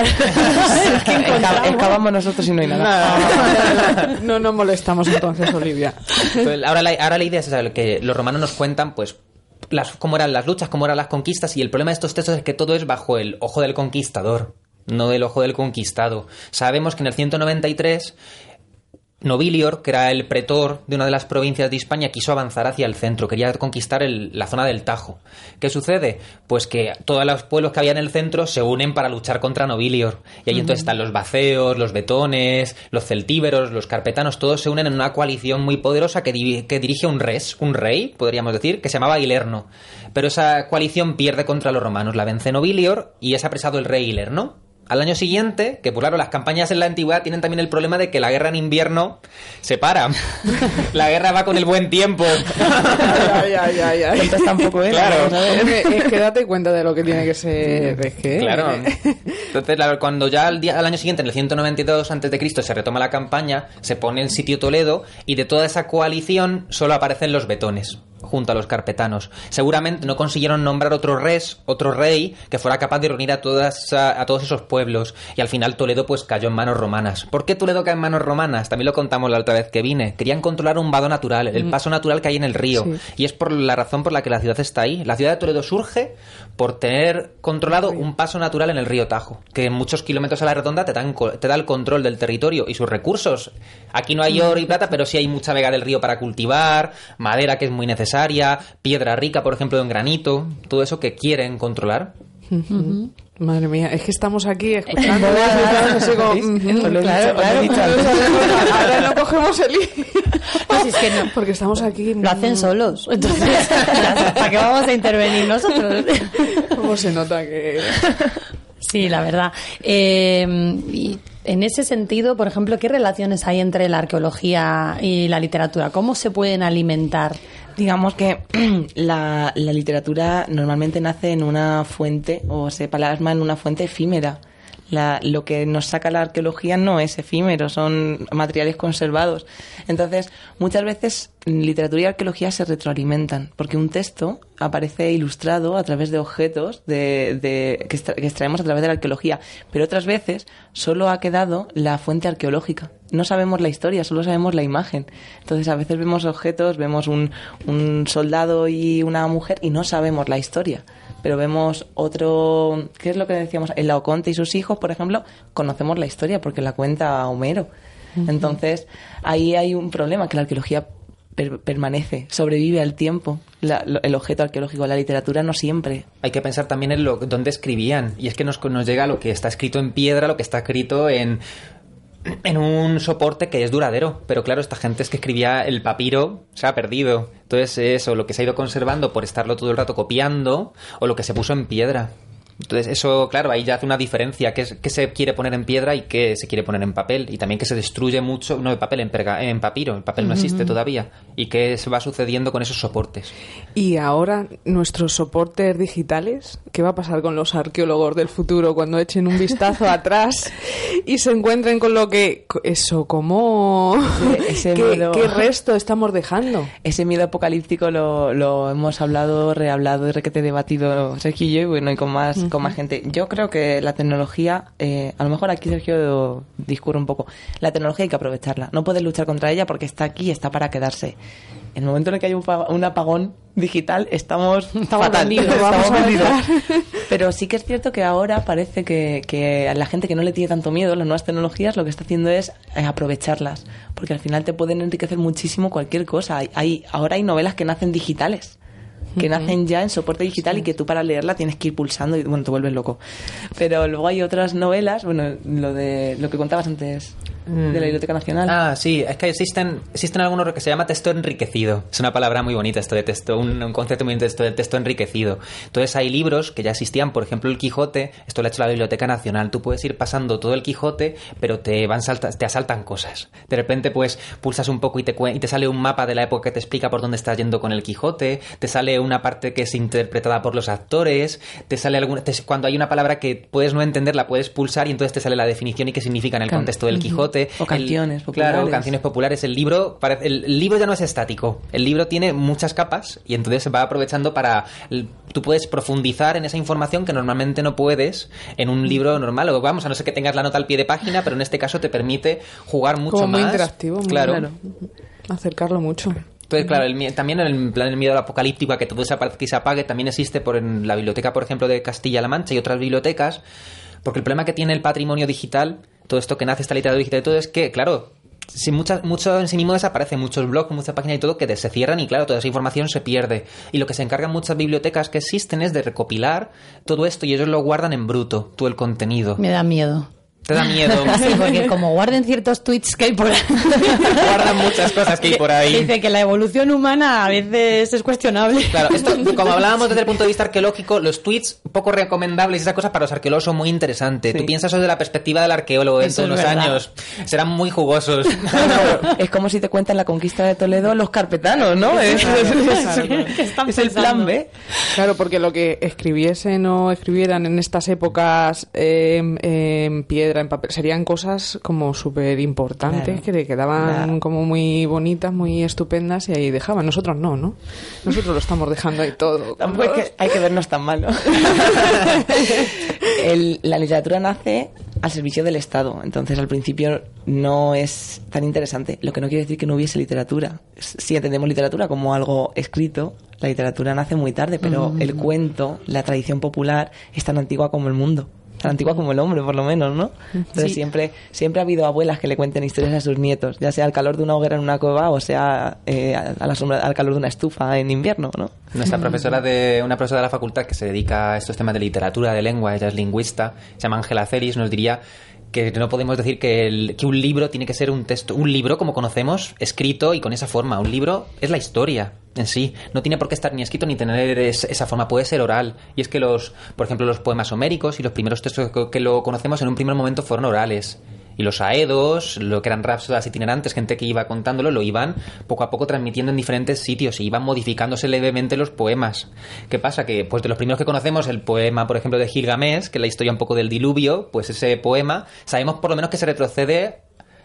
Excavamos nosotros y no hay nada. No nos molestamos entonces, Olivia. Entonces, ahora, la, ahora la idea es esa, que los romanos nos cuentan, pues, las, cómo eran las luchas, cómo eran las conquistas, y el problema de estos textos es que todo es bajo el ojo del conquistador, no del ojo del conquistado. Sabemos que en el ciento noventa y tres Nobilior, que era el pretor de una de las provincias de Hispania, quiso avanzar hacia el centro, quería conquistar el, la zona del Tajo. ¿Qué sucede? Pues que todos los pueblos que había en el centro se unen para luchar contra Nobilior. Y ahí uh-huh. entonces están los baceos, los betones, los celtíberos, los carpetanos, todos se unen en una coalición muy poderosa que, di- que dirige un res, un rey, podríamos decir, que se llamaba Hilerno. Pero esa coalición pierde contra los romanos, la vence Nobilior y es apresado el rey Hilerno. Al año siguiente, que pues claro, las campañas en la antigüedad tienen también el problema de que la guerra en invierno se para. La guerra va con el buen tiempo. Ay, ay, ay, ay. Entonces tampoco es. Claro. Es, es que date cuenta de lo que tiene que ser. Es que, claro. Entonces, claro, cuando ya al, día, al año siguiente, en el ciento noventa y dos antes de Cristo, se retoma la campaña, se pone el sitio Toledo, y de toda esa coalición solo aparecen los betones junto a los carpetanos. Seguramente no consiguieron nombrar otro res, otro rey que fuera capaz de reunir a todas a, a todos esos pueblos, y al final Toledo pues cayó en manos romanas. ¿Por qué Toledo cae en manos romanas? También lo contamos la otra vez que vine. Querían controlar un vado natural, el paso natural que hay en el río, sí. Y es por la razón por la que la ciudad está ahí. La ciudad de Toledo surge por tener controlado un paso natural en el río Tajo, que en muchos kilómetros a la redonda te, dan, te da el control del territorio y sus recursos. Aquí no hay oro y plata, pero sí hay mucha vega del río para cultivar, madera que es muy necesaria, piedra rica, por ejemplo, en granito, todo eso que quieren controlar. Uh-huh. Madre mía, es que estamos aquí escuchando así como, uh-huh, lo he claro, dicho, claro, lo he dicho. ahora no cogemos el hilo. No, si es que no. Porque estamos aquí. Lo hacen solos. Entonces, ¿para qué vamos a intervenir nosotros? ¿Cómo se nota que...? Sí, la verdad. Eh, y en ese sentido, por ejemplo, ¿qué relaciones hay entre la arqueología y la literatura? ¿Cómo se pueden alimentar? Digamos que la, la literatura normalmente nace en una fuente o se plasma en una fuente efímera. La, lo que nos saca la arqueología no es efímero, son materiales conservados. Entonces, muchas veces literatura y arqueología se retroalimentan, porque un texto aparece ilustrado a través de objetos de, de, que, extra, que extraemos a través de la arqueología, pero otras veces solo ha quedado la fuente arqueológica. No sabemos la historia, solo sabemos la imagen. Entonces, a veces vemos objetos, vemos un, un soldado y una mujer y no sabemos la historia. Pero vemos otro... ¿Qué es lo que decíamos? El Laoconte y sus hijos, por ejemplo, conocemos la historia porque la cuenta Homero. Uh-huh. Entonces, ahí hay un problema, que la arqueología per- permanece, sobrevive al tiempo. La, lo, el objeto arqueológico, la literatura no siempre. Hay que pensar también en lo dónde escribían. Y es que nos, nos llega lo que está escrito en piedra, lo que está escrito en... en un soporte que es duradero, pero claro, esta gente es que escribía el papiro, se ha perdido. Entonces eso, lo que se ha ido conservando por estarlo todo el rato copiando, o lo que se puso en piedra. Entonces eso, claro, ahí ya hace una diferencia, qué, qué se quiere poner en piedra y qué se quiere poner en papel, y también que se destruye mucho, no de papel, en, perga, en papiro, el papel no existe uh-huh. todavía, y qué se va sucediendo con esos soportes. Y ahora, nuestros soportes digitales, ¿qué va a pasar con los arqueólogos del futuro cuando echen un vistazo atrás y se encuentren con lo que... Eso, ¿cómo...? Ese, ese ¿Qué, miedo... ¿Qué resto estamos dejando? Ese miedo apocalíptico lo, lo hemos hablado, rehablado y requete debatido Sergio y yo, y bueno, y con más... con más gente. Yo creo que la tecnología, eh, a lo mejor aquí Sergio discurre un poco, la tecnología hay que aprovecharla, no puedes luchar contra ella porque está aquí y está para quedarse. En el momento en el que hay un, un apagón digital estamos, estamos fatal, vendidos, estamos vendidos. Pero sí que es cierto que ahora parece que, que a la gente que no le tiene tanto miedo a las nuevas tecnologías lo que está haciendo es eh, aprovecharlas, porque al final te pueden enriquecer muchísimo cualquier cosa. Hay, hay, ahora hay novelas que nacen digitales, que nacen ya en soporte digital, sí. Y que tú para leerla tienes que ir pulsando y bueno, te vuelves loco. Pero luego hay otras novelas, bueno, lo de lo que contabas antes de la Biblioteca Nacional. Ah, sí, es que existen existen algunos que se llama texto enriquecido. Es una palabra muy bonita esto de texto, un, un concepto muy bonito de texto enriquecido. Entonces hay libros que ya existían, por ejemplo el Quijote, esto lo ha hecho la Biblioteca Nacional. Tú puedes ir pasando todo el Quijote, pero te van salta, te asaltan cosas. De repente pues pulsas un poco y te, y te sale un mapa de la época que te explica por dónde estás yendo con el Quijote, te sale una parte que es interpretada por los actores, te sale alguna, te, cuando hay una palabra que puedes no entender la puedes pulsar y entonces te sale la definición y qué significa en el contexto del Quijote. O canciones el, populares. Claro, canciones populares. El libro, el, el libro ya no es estático. El libro tiene muchas capas y entonces se va aprovechando para... El, tú puedes profundizar en esa información que normalmente no puedes en un libro normal. O vamos, a no ser que tengas la nota al pie de página, pero en este caso te permite jugar mucho Como más. Muy interactivo, muy claro. claro. Acercarlo mucho. Entonces, claro, el, también el plan del miedo apocalíptico a que todo desaparezca y se apague también existe por en la biblioteca, por ejemplo, de Castilla-La Mancha y otras bibliotecas, porque el problema que tiene el patrimonio digital, todo esto que nace, esta literatura digital y todo, es que, claro, si mucha, mucho en sí mismo desaparece, muchos blogs, muchas páginas y todo que se cierran y, claro, toda esa información se pierde. Y lo que se encargan muchas bibliotecas que existen es de recopilar todo esto y ellos lo guardan en bruto, todo el contenido. Me da miedo. Te da miedo. Sí, porque como guarden ciertos tweets que hay por ahí. Guardan muchas cosas que hay por ahí. Dice que la evolución humana a veces es cuestionable. Claro, esto, como hablábamos desde el punto de vista arqueológico, los tweets poco recomendables y esas cosas para los arqueólogos son muy interesantes. Sí. Tú piensas eso desde la perspectiva del arqueólogo dentro de unos verdad. años. Serán muy jugosos. Es como si te cuentan la conquista de Toledo los carpetanos, ¿no? Es, claro, es, claro. es el plan B. Claro, porque lo que escribiesen o escribieran en estas épocas eh, eh, en piedra, en papel, serían cosas como súper importantes, claro, que le quedaban claro. como muy bonitas, muy estupendas y ahí dejaban. Nosotros no, ¿no? Nosotros lo estamos dejando ahí todo. Tampoco es que hay que vernos tan mal, ¿no? El, la literatura nace al servicio del Estado, entonces al principio no es tan interesante, lo que no quiere decir que no hubiese literatura. Si entendemos literatura como algo escrito, la literatura nace muy tarde, pero mm. el cuento, la tradición popular es tan antigua como el mundo. tan antigua como el hombre, por lo menos, ¿no? Entonces Sí. siempre, siempre ha habido abuelas que le cuenten historias a sus nietos, ya sea al calor de una hoguera en una cueva o sea eh, a la sombra, al calor de una estufa en invierno, ¿no? Nuestra profesora de una profesora de la facultad que se dedica a estos temas de literatura, de lengua, ella es lingüista, se llama Ángela Celis, nos diría que no podemos decir que, el, que un libro tiene que ser un texto, un libro como conocemos, escrito y con esa forma. Un libro es la historia en sí, no tiene por qué estar ni escrito ni tener es, esa forma, puede ser oral. Y es que los, por ejemplo, los poemas homéricos y los primeros textos que, que lo conocemos en un primer momento fueron orales. Y los aedos, lo que eran rapsodas itinerantes, gente que iba contándolo, lo iban poco a poco transmitiendo en diferentes sitios y iban modificándose levemente los poemas. ¿Qué pasa? Que pues de los primeros que conocemos, el poema, por ejemplo, de Gilgamesh, que es la historia un poco del diluvio, pues ese poema, sabemos por lo menos que se retrocede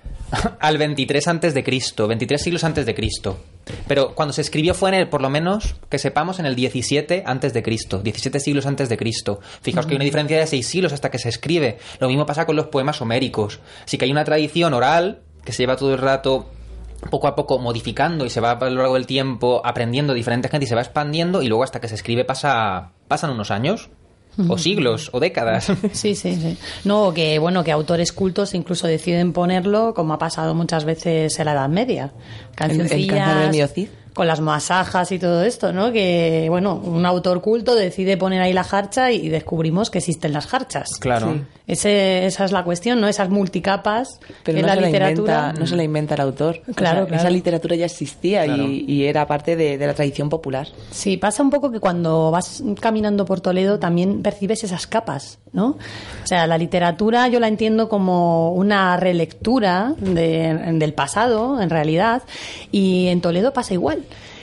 al veintitrés antes de Cristo, veintitrés siglos antes de Cristo. Pero cuando se escribió fue en el, por lo menos, que sepamos, en el diecisiete antes de Cristo, diecisiete siglos antes de Cristo. Fijaos que hay una diferencia de seis siglos hasta que se escribe. Lo mismo pasa con los poemas homéricos. Así que hay una tradición oral que se lleva todo el rato poco a poco modificando y se va a lo largo del tiempo aprendiendo diferente gente y se va expandiendo y luego hasta que se escribe pasa pasan unos años. O siglos, o décadas. Sí, sí, sí. No, que bueno, que autores cultos incluso deciden ponerlo, como ha pasado muchas veces en la Edad Media. Cancioncillas El- el cáncer del miocid. con las masajas y todo esto, ¿no? Que, bueno, un autor culto decide poner ahí la jarcha y descubrimos que existen las jarchas. Claro. Sí. Ese, esa es la cuestión, ¿no? Esas multicapas Pero en no la se la literatura. inventa, no se la inventa el autor. Claro, O sea, claro. Esa literatura ya existía Claro. y, y era parte de, de la tradición popular. Sí, pasa un poco que cuando vas caminando por Toledo también percibes esas capas, ¿no? O sea, la literatura yo la entiendo como una relectura de- del pasado, en realidad, y en Toledo pasa igual.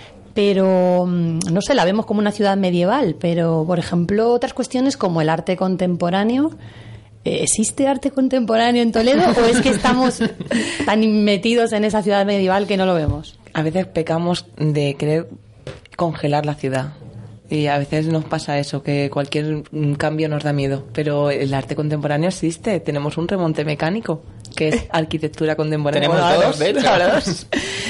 Pero, mm, no sé, la vemos como una ciudad medieval, pero, por ejemplo, otras cuestiones como el arte contemporáneo. eh, ¿Existe arte contemporáneo en Toledo o es que estamos tan metidos en esa ciudad medieval que no lo vemos? A veces pecamos de querer congelar la ciudad. Y a veces nos pasa eso, que cualquier mm, cambio nos da miedo. Pero el arte contemporáneo existe. Tenemos un remonte mecánico, que es arquitectura contemporánea. Tenemos Bueno, dos, de hecho. ahora dos.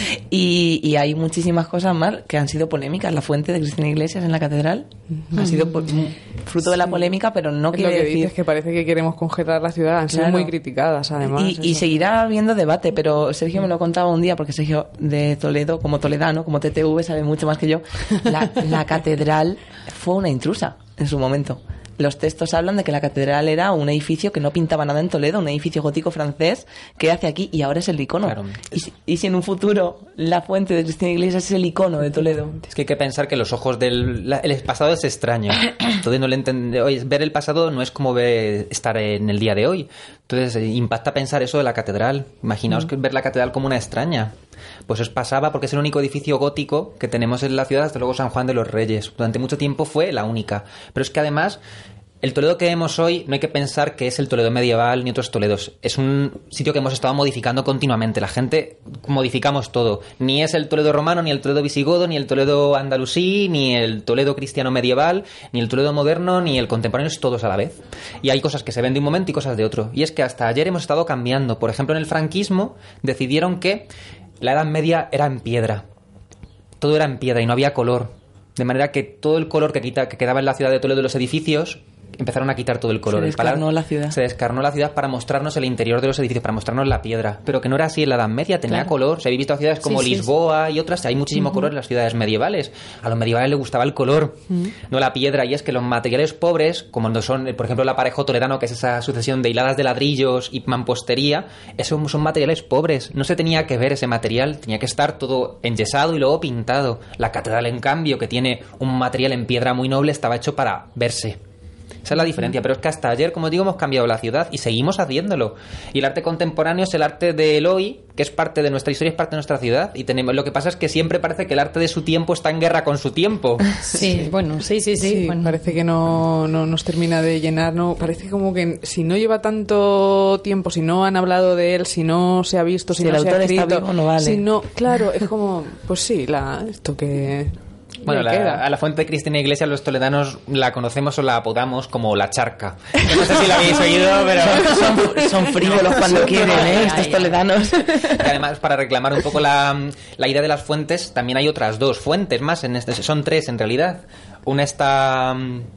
Y, y hay muchísimas cosas más que han sido polémicas. La fuente de Cristina Iglesias en la catedral ha sido po- fruto de la polémica, pero no Es quiere lo que decir... dices, que parece que queremos congelar la ciudad. Han sido Claro. muy criticadas, además. Y, y eso. seguirá habiendo debate, pero Sergio me lo contaba un día, porque Sergio de Toledo, como toledano, como T T V, sabe mucho más que yo. La, la catedral fue una intrusa en su momento. Los textos hablan de que la catedral era un edificio que no pintaba nada en Toledo, un edificio gótico francés que hace aquí y ahora es el icono. Claro. Y, si, y si en un futuro la fuente de Cristina Iglesias es el icono de Toledo. Es que hay que pensar que los ojos del... la- el pasado es extraño. Entonces no le entiende... Oye, ver el pasado no es como ver, estar en el día de hoy. Entonces eh, impacta pensar eso de la catedral. Imaginaos que ver la catedral como una extraña. Pues os pasaba porque es el único edificio gótico que tenemos en la ciudad, hasta luego San Juan de los Reyes. Durante mucho tiempo fue la única. Pero es que además... El Toledo que vemos hoy no hay que pensar que es el Toledo medieval ni otros Toledos. Es un sitio que hemos estado modificando continuamente. La gente modificamos todo. Ni es el Toledo romano, ni el Toledo visigodo, ni el Toledo andalusí, ni el Toledo cristiano medieval, ni el Toledo moderno, ni el contemporáneo. Es todos a la vez. Y hay cosas que se ven de un momento y cosas de otro. Y es que hasta ayer hemos estado cambiando. Por ejemplo, en el franquismo decidieron que la Edad Media era en piedra. Todo era en piedra y no había color. De manera que todo el color que, quita, que quedaba en la ciudad de Toledo de los edificios empezaron a quitar todo el color. Se El palar- descarnó la ciudad. Se descarnó la ciudad para mostrarnos el interior de los edificios, para mostrarnos la piedra. Pero que no era así en la Edad Media, tenía Claro. color. Se habéis visto ciudades como Sí, sí, Lisboa y otras, hay muchísimo Ujú. color en las ciudades medievales. A los medievales les gustaba el color, no la piedra. Y es que los materiales pobres, como no son, por ejemplo, el aparejo toledano, que es esa sucesión de hiladas de ladrillos y mampostería, esos son materiales pobres. No se tenía que ver ese material, tenía que estar todo enyesado y luego pintado. La catedral, en cambio, que tiene un material en piedra muy noble, estaba hecho para verse. Esa es la diferencia, pero es que hasta ayer, como digo, hemos cambiado la ciudad y seguimos haciéndolo. Y el arte contemporáneo es el arte del hoy, que es parte de nuestra historia, es parte de nuestra ciudad. Y tenemos, lo que pasa es que siempre parece que el arte de su tiempo está en guerra con su tiempo. Sí, bueno, sí, sí, sí. Sí, bueno. parece que no, no nos termina de llenar, no, parece como que si no lleva tanto tiempo, si no han hablado de él, si no se ha visto, si, Si el no se ha autor está escrito, vivo, no vale. si no, claro, es como, pues sí, la, esto que Bueno, le queda. la, a la fuente de Cristina Iglesias los toledanos la conocemos o la apodamos como la charca. No sé si la habéis oído, pero... Son, son frívolos cuando quieren, ¿eh? Estos toledanos. Y además, para reclamar un poco la, la idea de las fuentes, también hay otras dos fuentes más, en este, son tres en realidad. Una está mm,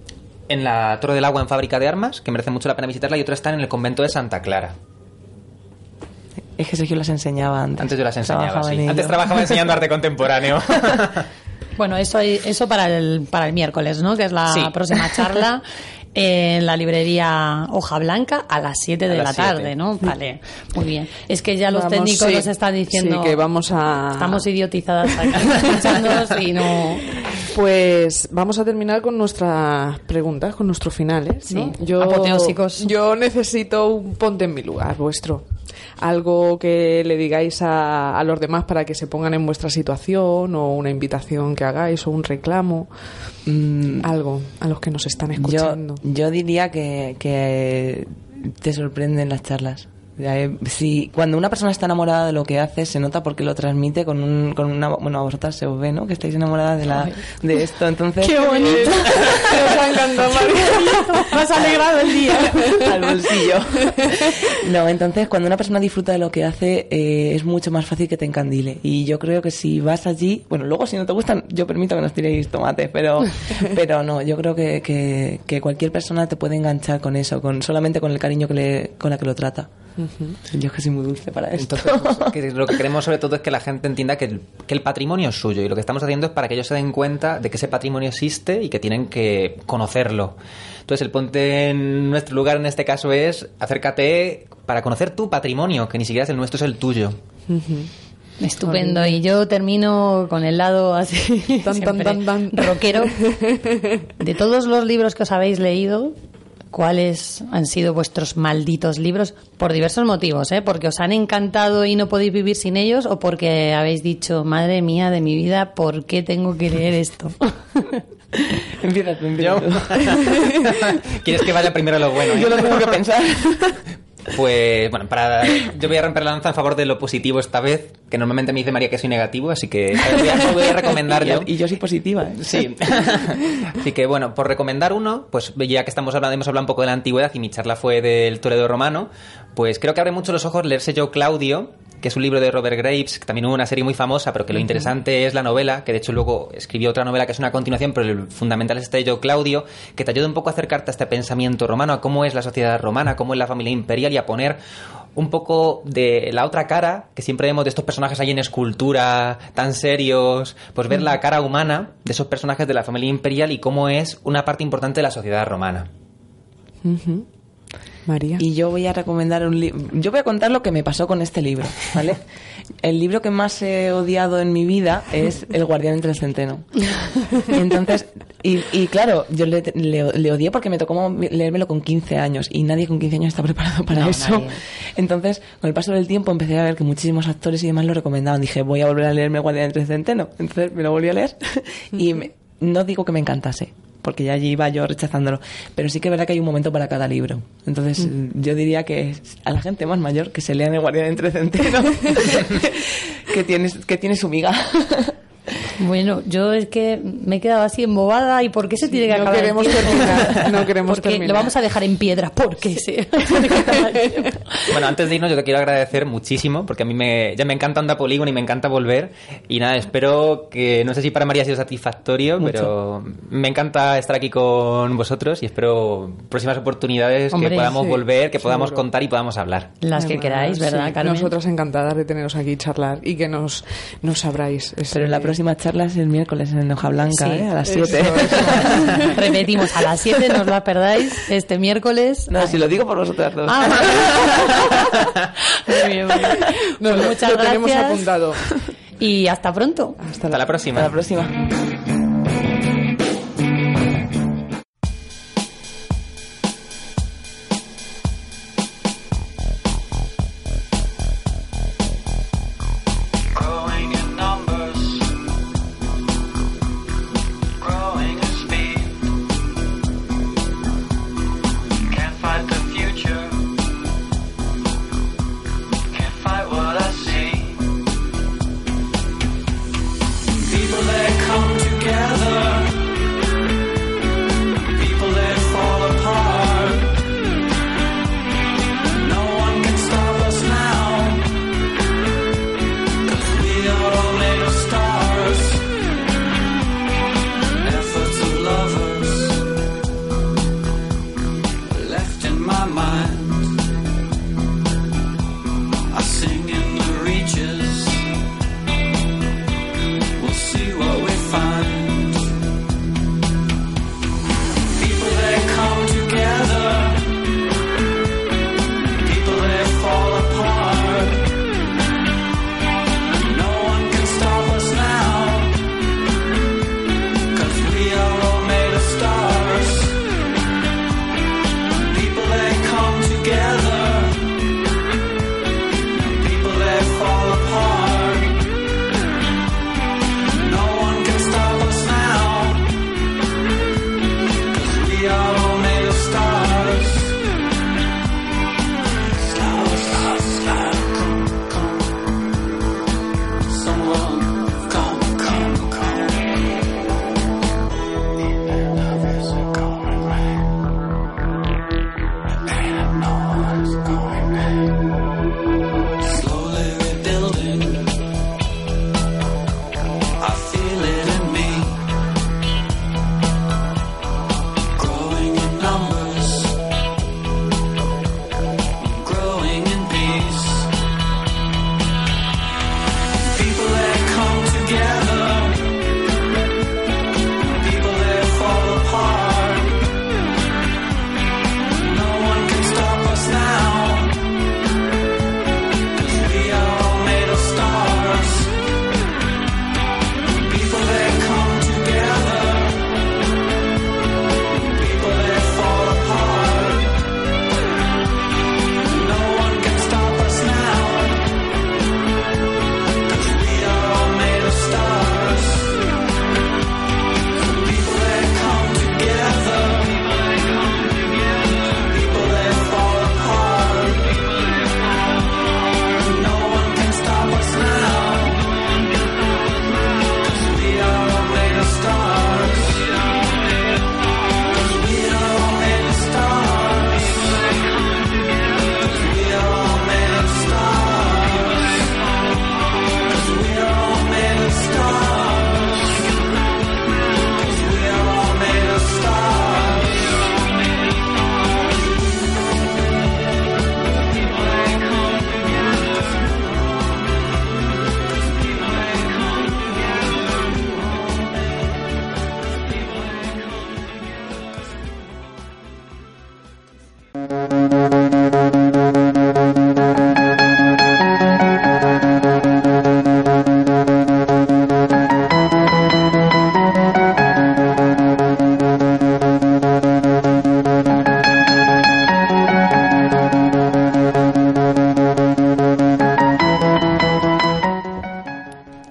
en la Torre del Agua en Fábrica de Armas, que merece mucho la pena visitarla, y otra está en el convento de Santa Clara. Es que Sergio las enseñaba antes. Antes yo las enseñaba, Trabajaba sí. en ello. Antes trabajaba enseñando arte contemporáneo. Bueno, eso, eso para el, para el miércoles, ¿no? Que es la Sí. próxima charla en la librería Hoja Blanca a las siete de A la las siete. tarde, ¿no? Vale, muy bien. Es que ya los Vamos, técnicos sí. nos están diciendo Sí, que vamos a... estamos idiotizadas aquí escuchándonos y no... Pues vamos a terminar con nuestras preguntas, con nuestros finales, ¿no? Sí, apoteósicos. Yo necesito un ponte en mi lugar vuestro. Algo que le digáis a, a los demás para que se pongan en vuestra situación, o una invitación que hagáis, o un reclamo. Mm, Algo a los que nos están yo, escuchando. yo diría que, que te sorprenden las charlas. Eh, Si cuando una persona está enamorada de lo que hace, se nota porque lo transmite con, un, con una... Bueno, a vosotras se os ve, ¿no? Que estáis enamoradas de, la, de esto, entonces... ¡Qué bonito! Nos ha encantado, María. Me has alegrado el día. Al bolsillo. No, entonces cuando una persona disfruta de lo que hace, eh, es mucho más fácil que te encandile. Y yo creo que si vas allí... Bueno, luego si no te gustan, yo permito que nos tiréis tomates, pero, pero no, yo creo que, que, que cualquier persona te puede enganchar con eso, con solamente con el cariño que le, con la que lo trata. Uh-huh. Yo es que soy muy dulce para esto. Entonces, pues, que lo que queremos sobre todo es que la gente entienda que el, que el patrimonio es suyo, y lo que estamos haciendo es para que ellos se den cuenta de que ese patrimonio existe y que tienen que conocerlo. Entonces, el ponte en nuestro lugar en este caso es acércate para conocer tu patrimonio, que ni siquiera es el nuestro, es el tuyo. Uh-huh. Estupendo. Y yo termino con el lado así tan, tan, tan, tan. rockero. De todos los libros que os habéis leído, ¿cuáles han sido vuestros malditos libros? Por diversos motivos, ¿eh? Porque os han encantado y no podéis vivir sin ellos, o porque habéis dicho, madre mía de mi vida, ¿por qué tengo que leer esto? Empieza tú, empieza tú. ¿Quieres que vaya primero lo bueno? ¿eh? Yo lo tengo que pensar. Pues bueno, para yo voy a romper la lanza en favor de lo positivo esta vez, que normalmente me dice María que soy negativo, así que voy a, voy a recomendar yo. Y yo soy positiva, ¿eh? Sí. Así que bueno, por recomendar uno, pues ya que estamos hablando, hemos hablado un poco de la antigüedad y mi charla fue del Toledo romano, pues creo que abre mucho los ojos leerse Yo Claudio, que es un libro de Robert Graves, que también hubo una serie muy famosa, pero que lo interesante es la novela, que de hecho luego escribió otra novela que es una continuación, pero el fundamental es este Yo Claudio, que te ayuda un poco a acercarte a este pensamiento romano, a cómo es la sociedad romana, cómo es la familia imperial, y a poner un poco de la otra cara, que siempre vemos de estos personajes ahí en escultura, tan serios, pues ver la cara humana de esos personajes de la familia imperial y cómo es una parte importante de la sociedad romana. Uh-huh. María. Y yo voy a recomendar un libro. Yo voy a contar lo que me pasó con este libro, ¿vale? El libro que más he odiado en mi vida es El guardián entre el centeno. Entonces, y, y claro, yo le, le, le odié porque me tocó leérmelo con quince años y nadie con quince años está preparado para No, eso. nadie. Entonces, con el paso del tiempo empecé a ver que muchísimos actores y demás lo recomendaban. Dije, voy a volver a leerme El guardián entre el centeno. Entonces me lo volví a leer y me, no digo que me encantase, porque ya allí iba yo rechazándolo, pero sí que es verdad que hay un momento para cada libro. Entonces mm. yo diría que a la gente más mayor que se lean El guardián entre centeno que tiene, que tiene su miga. Bueno, yo es que me he quedado así embobada. ¿Y por qué se Sí, tiene que no acabar queremos el tiempo? terminar, no queremos Porque terminar. lo vamos a dejar en piedra. ¿Por qué? Sí. Bueno, antes de irnos yo te quiero agradecer muchísimo, porque a mí me, ya me encanta Onda Polígono y me encanta volver, y nada, espero que, no sé si para María ha sido satisfactorio, Mucho. pero me encanta estar aquí con vosotros y espero próximas oportunidades Hombre, que podamos sí, volver, que podamos seguro. contar y podamos hablar. Las que Además, queráis, ¿verdad, sí, Carmen? Nosotras encantadas de teneros aquí y charlar y que nos, nos abráis. ese- Pero la próxima charla es el miércoles en Hoja Blanca, Sí. ¿eh? A las Eso, siete. Repetimos, a las siete, no os la perdáis, este miércoles. No, si lo digo por vosotras dos. Ah, muy bien, muy bien. No, Pues lo- muchas lo tenemos gracias. apuntado. Y hasta pronto. Hasta Hasta la próxima. Hasta la próxima. Growing in numbers, growing in speed. Can't fight the future, can't fight what I see. People that come to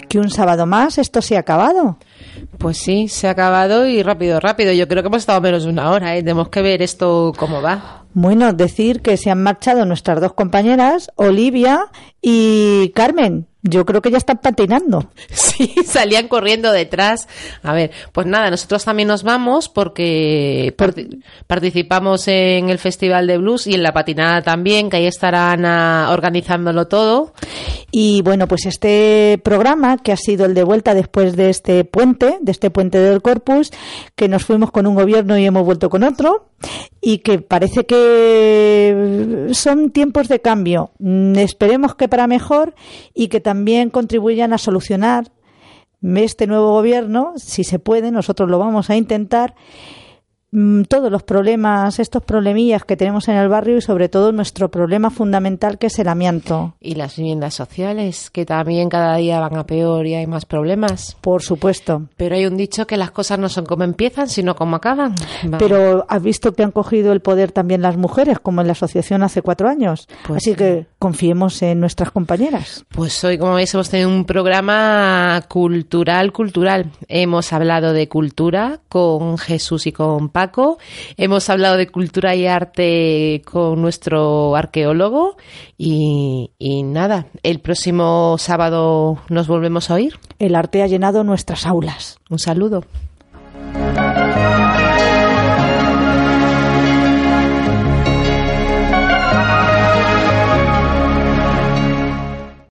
que un sábado más esto se ha acabado. Pues sí, se ha acabado y rápido, rápido. Yo creo que hemos estado menos de una hora, ¿eh? Tenemos que ver esto cómo va. Bueno, decir que se han marchado nuestras dos compañeras, Olivia y Carmen. Yo creo que ya están patinando. Sí, salían corriendo detrás. A ver, pues nada, nosotros también nos vamos porque part- participamos en el Festival de Blues y en la patinada también, que ahí estarán a, organizándolo todo. Y bueno, pues este programa, que ha sido el de vuelta después de este puente, de este puente del Corpus, que nos fuimos con un gobierno y hemos vuelto con otro, y que parece que son tiempos de cambio. Mm, Esperemos que para mejor y que también contribuyan a solucionar este nuevo gobierno, si se puede, nosotros lo vamos a intentar, todos los problemas, estos problemillas que tenemos en el barrio y sobre todo nuestro problema fundamental, que es el amianto. Y las viviendas sociales, que también cada día van a peor y hay más problemas. Por supuesto. Pero hay un dicho que las cosas no son como empiezan, sino como acaban. Vamos. Pero has visto que han cogido el poder también las mujeres, como en la asociación hace cuatro años. Pues Así sí. que confiemos en nuestras compañeras. Pues hoy, como veis, hemos tenido un programa cultural, cultural. Hemos hablado de cultura con Jesús y con Paco. Hemos hablado de cultura y arte con nuestro arqueólogo. Y, y nada, el próximo sábado nos volvemos a oír. El arte ha llenado nuestras aulas. Un saludo.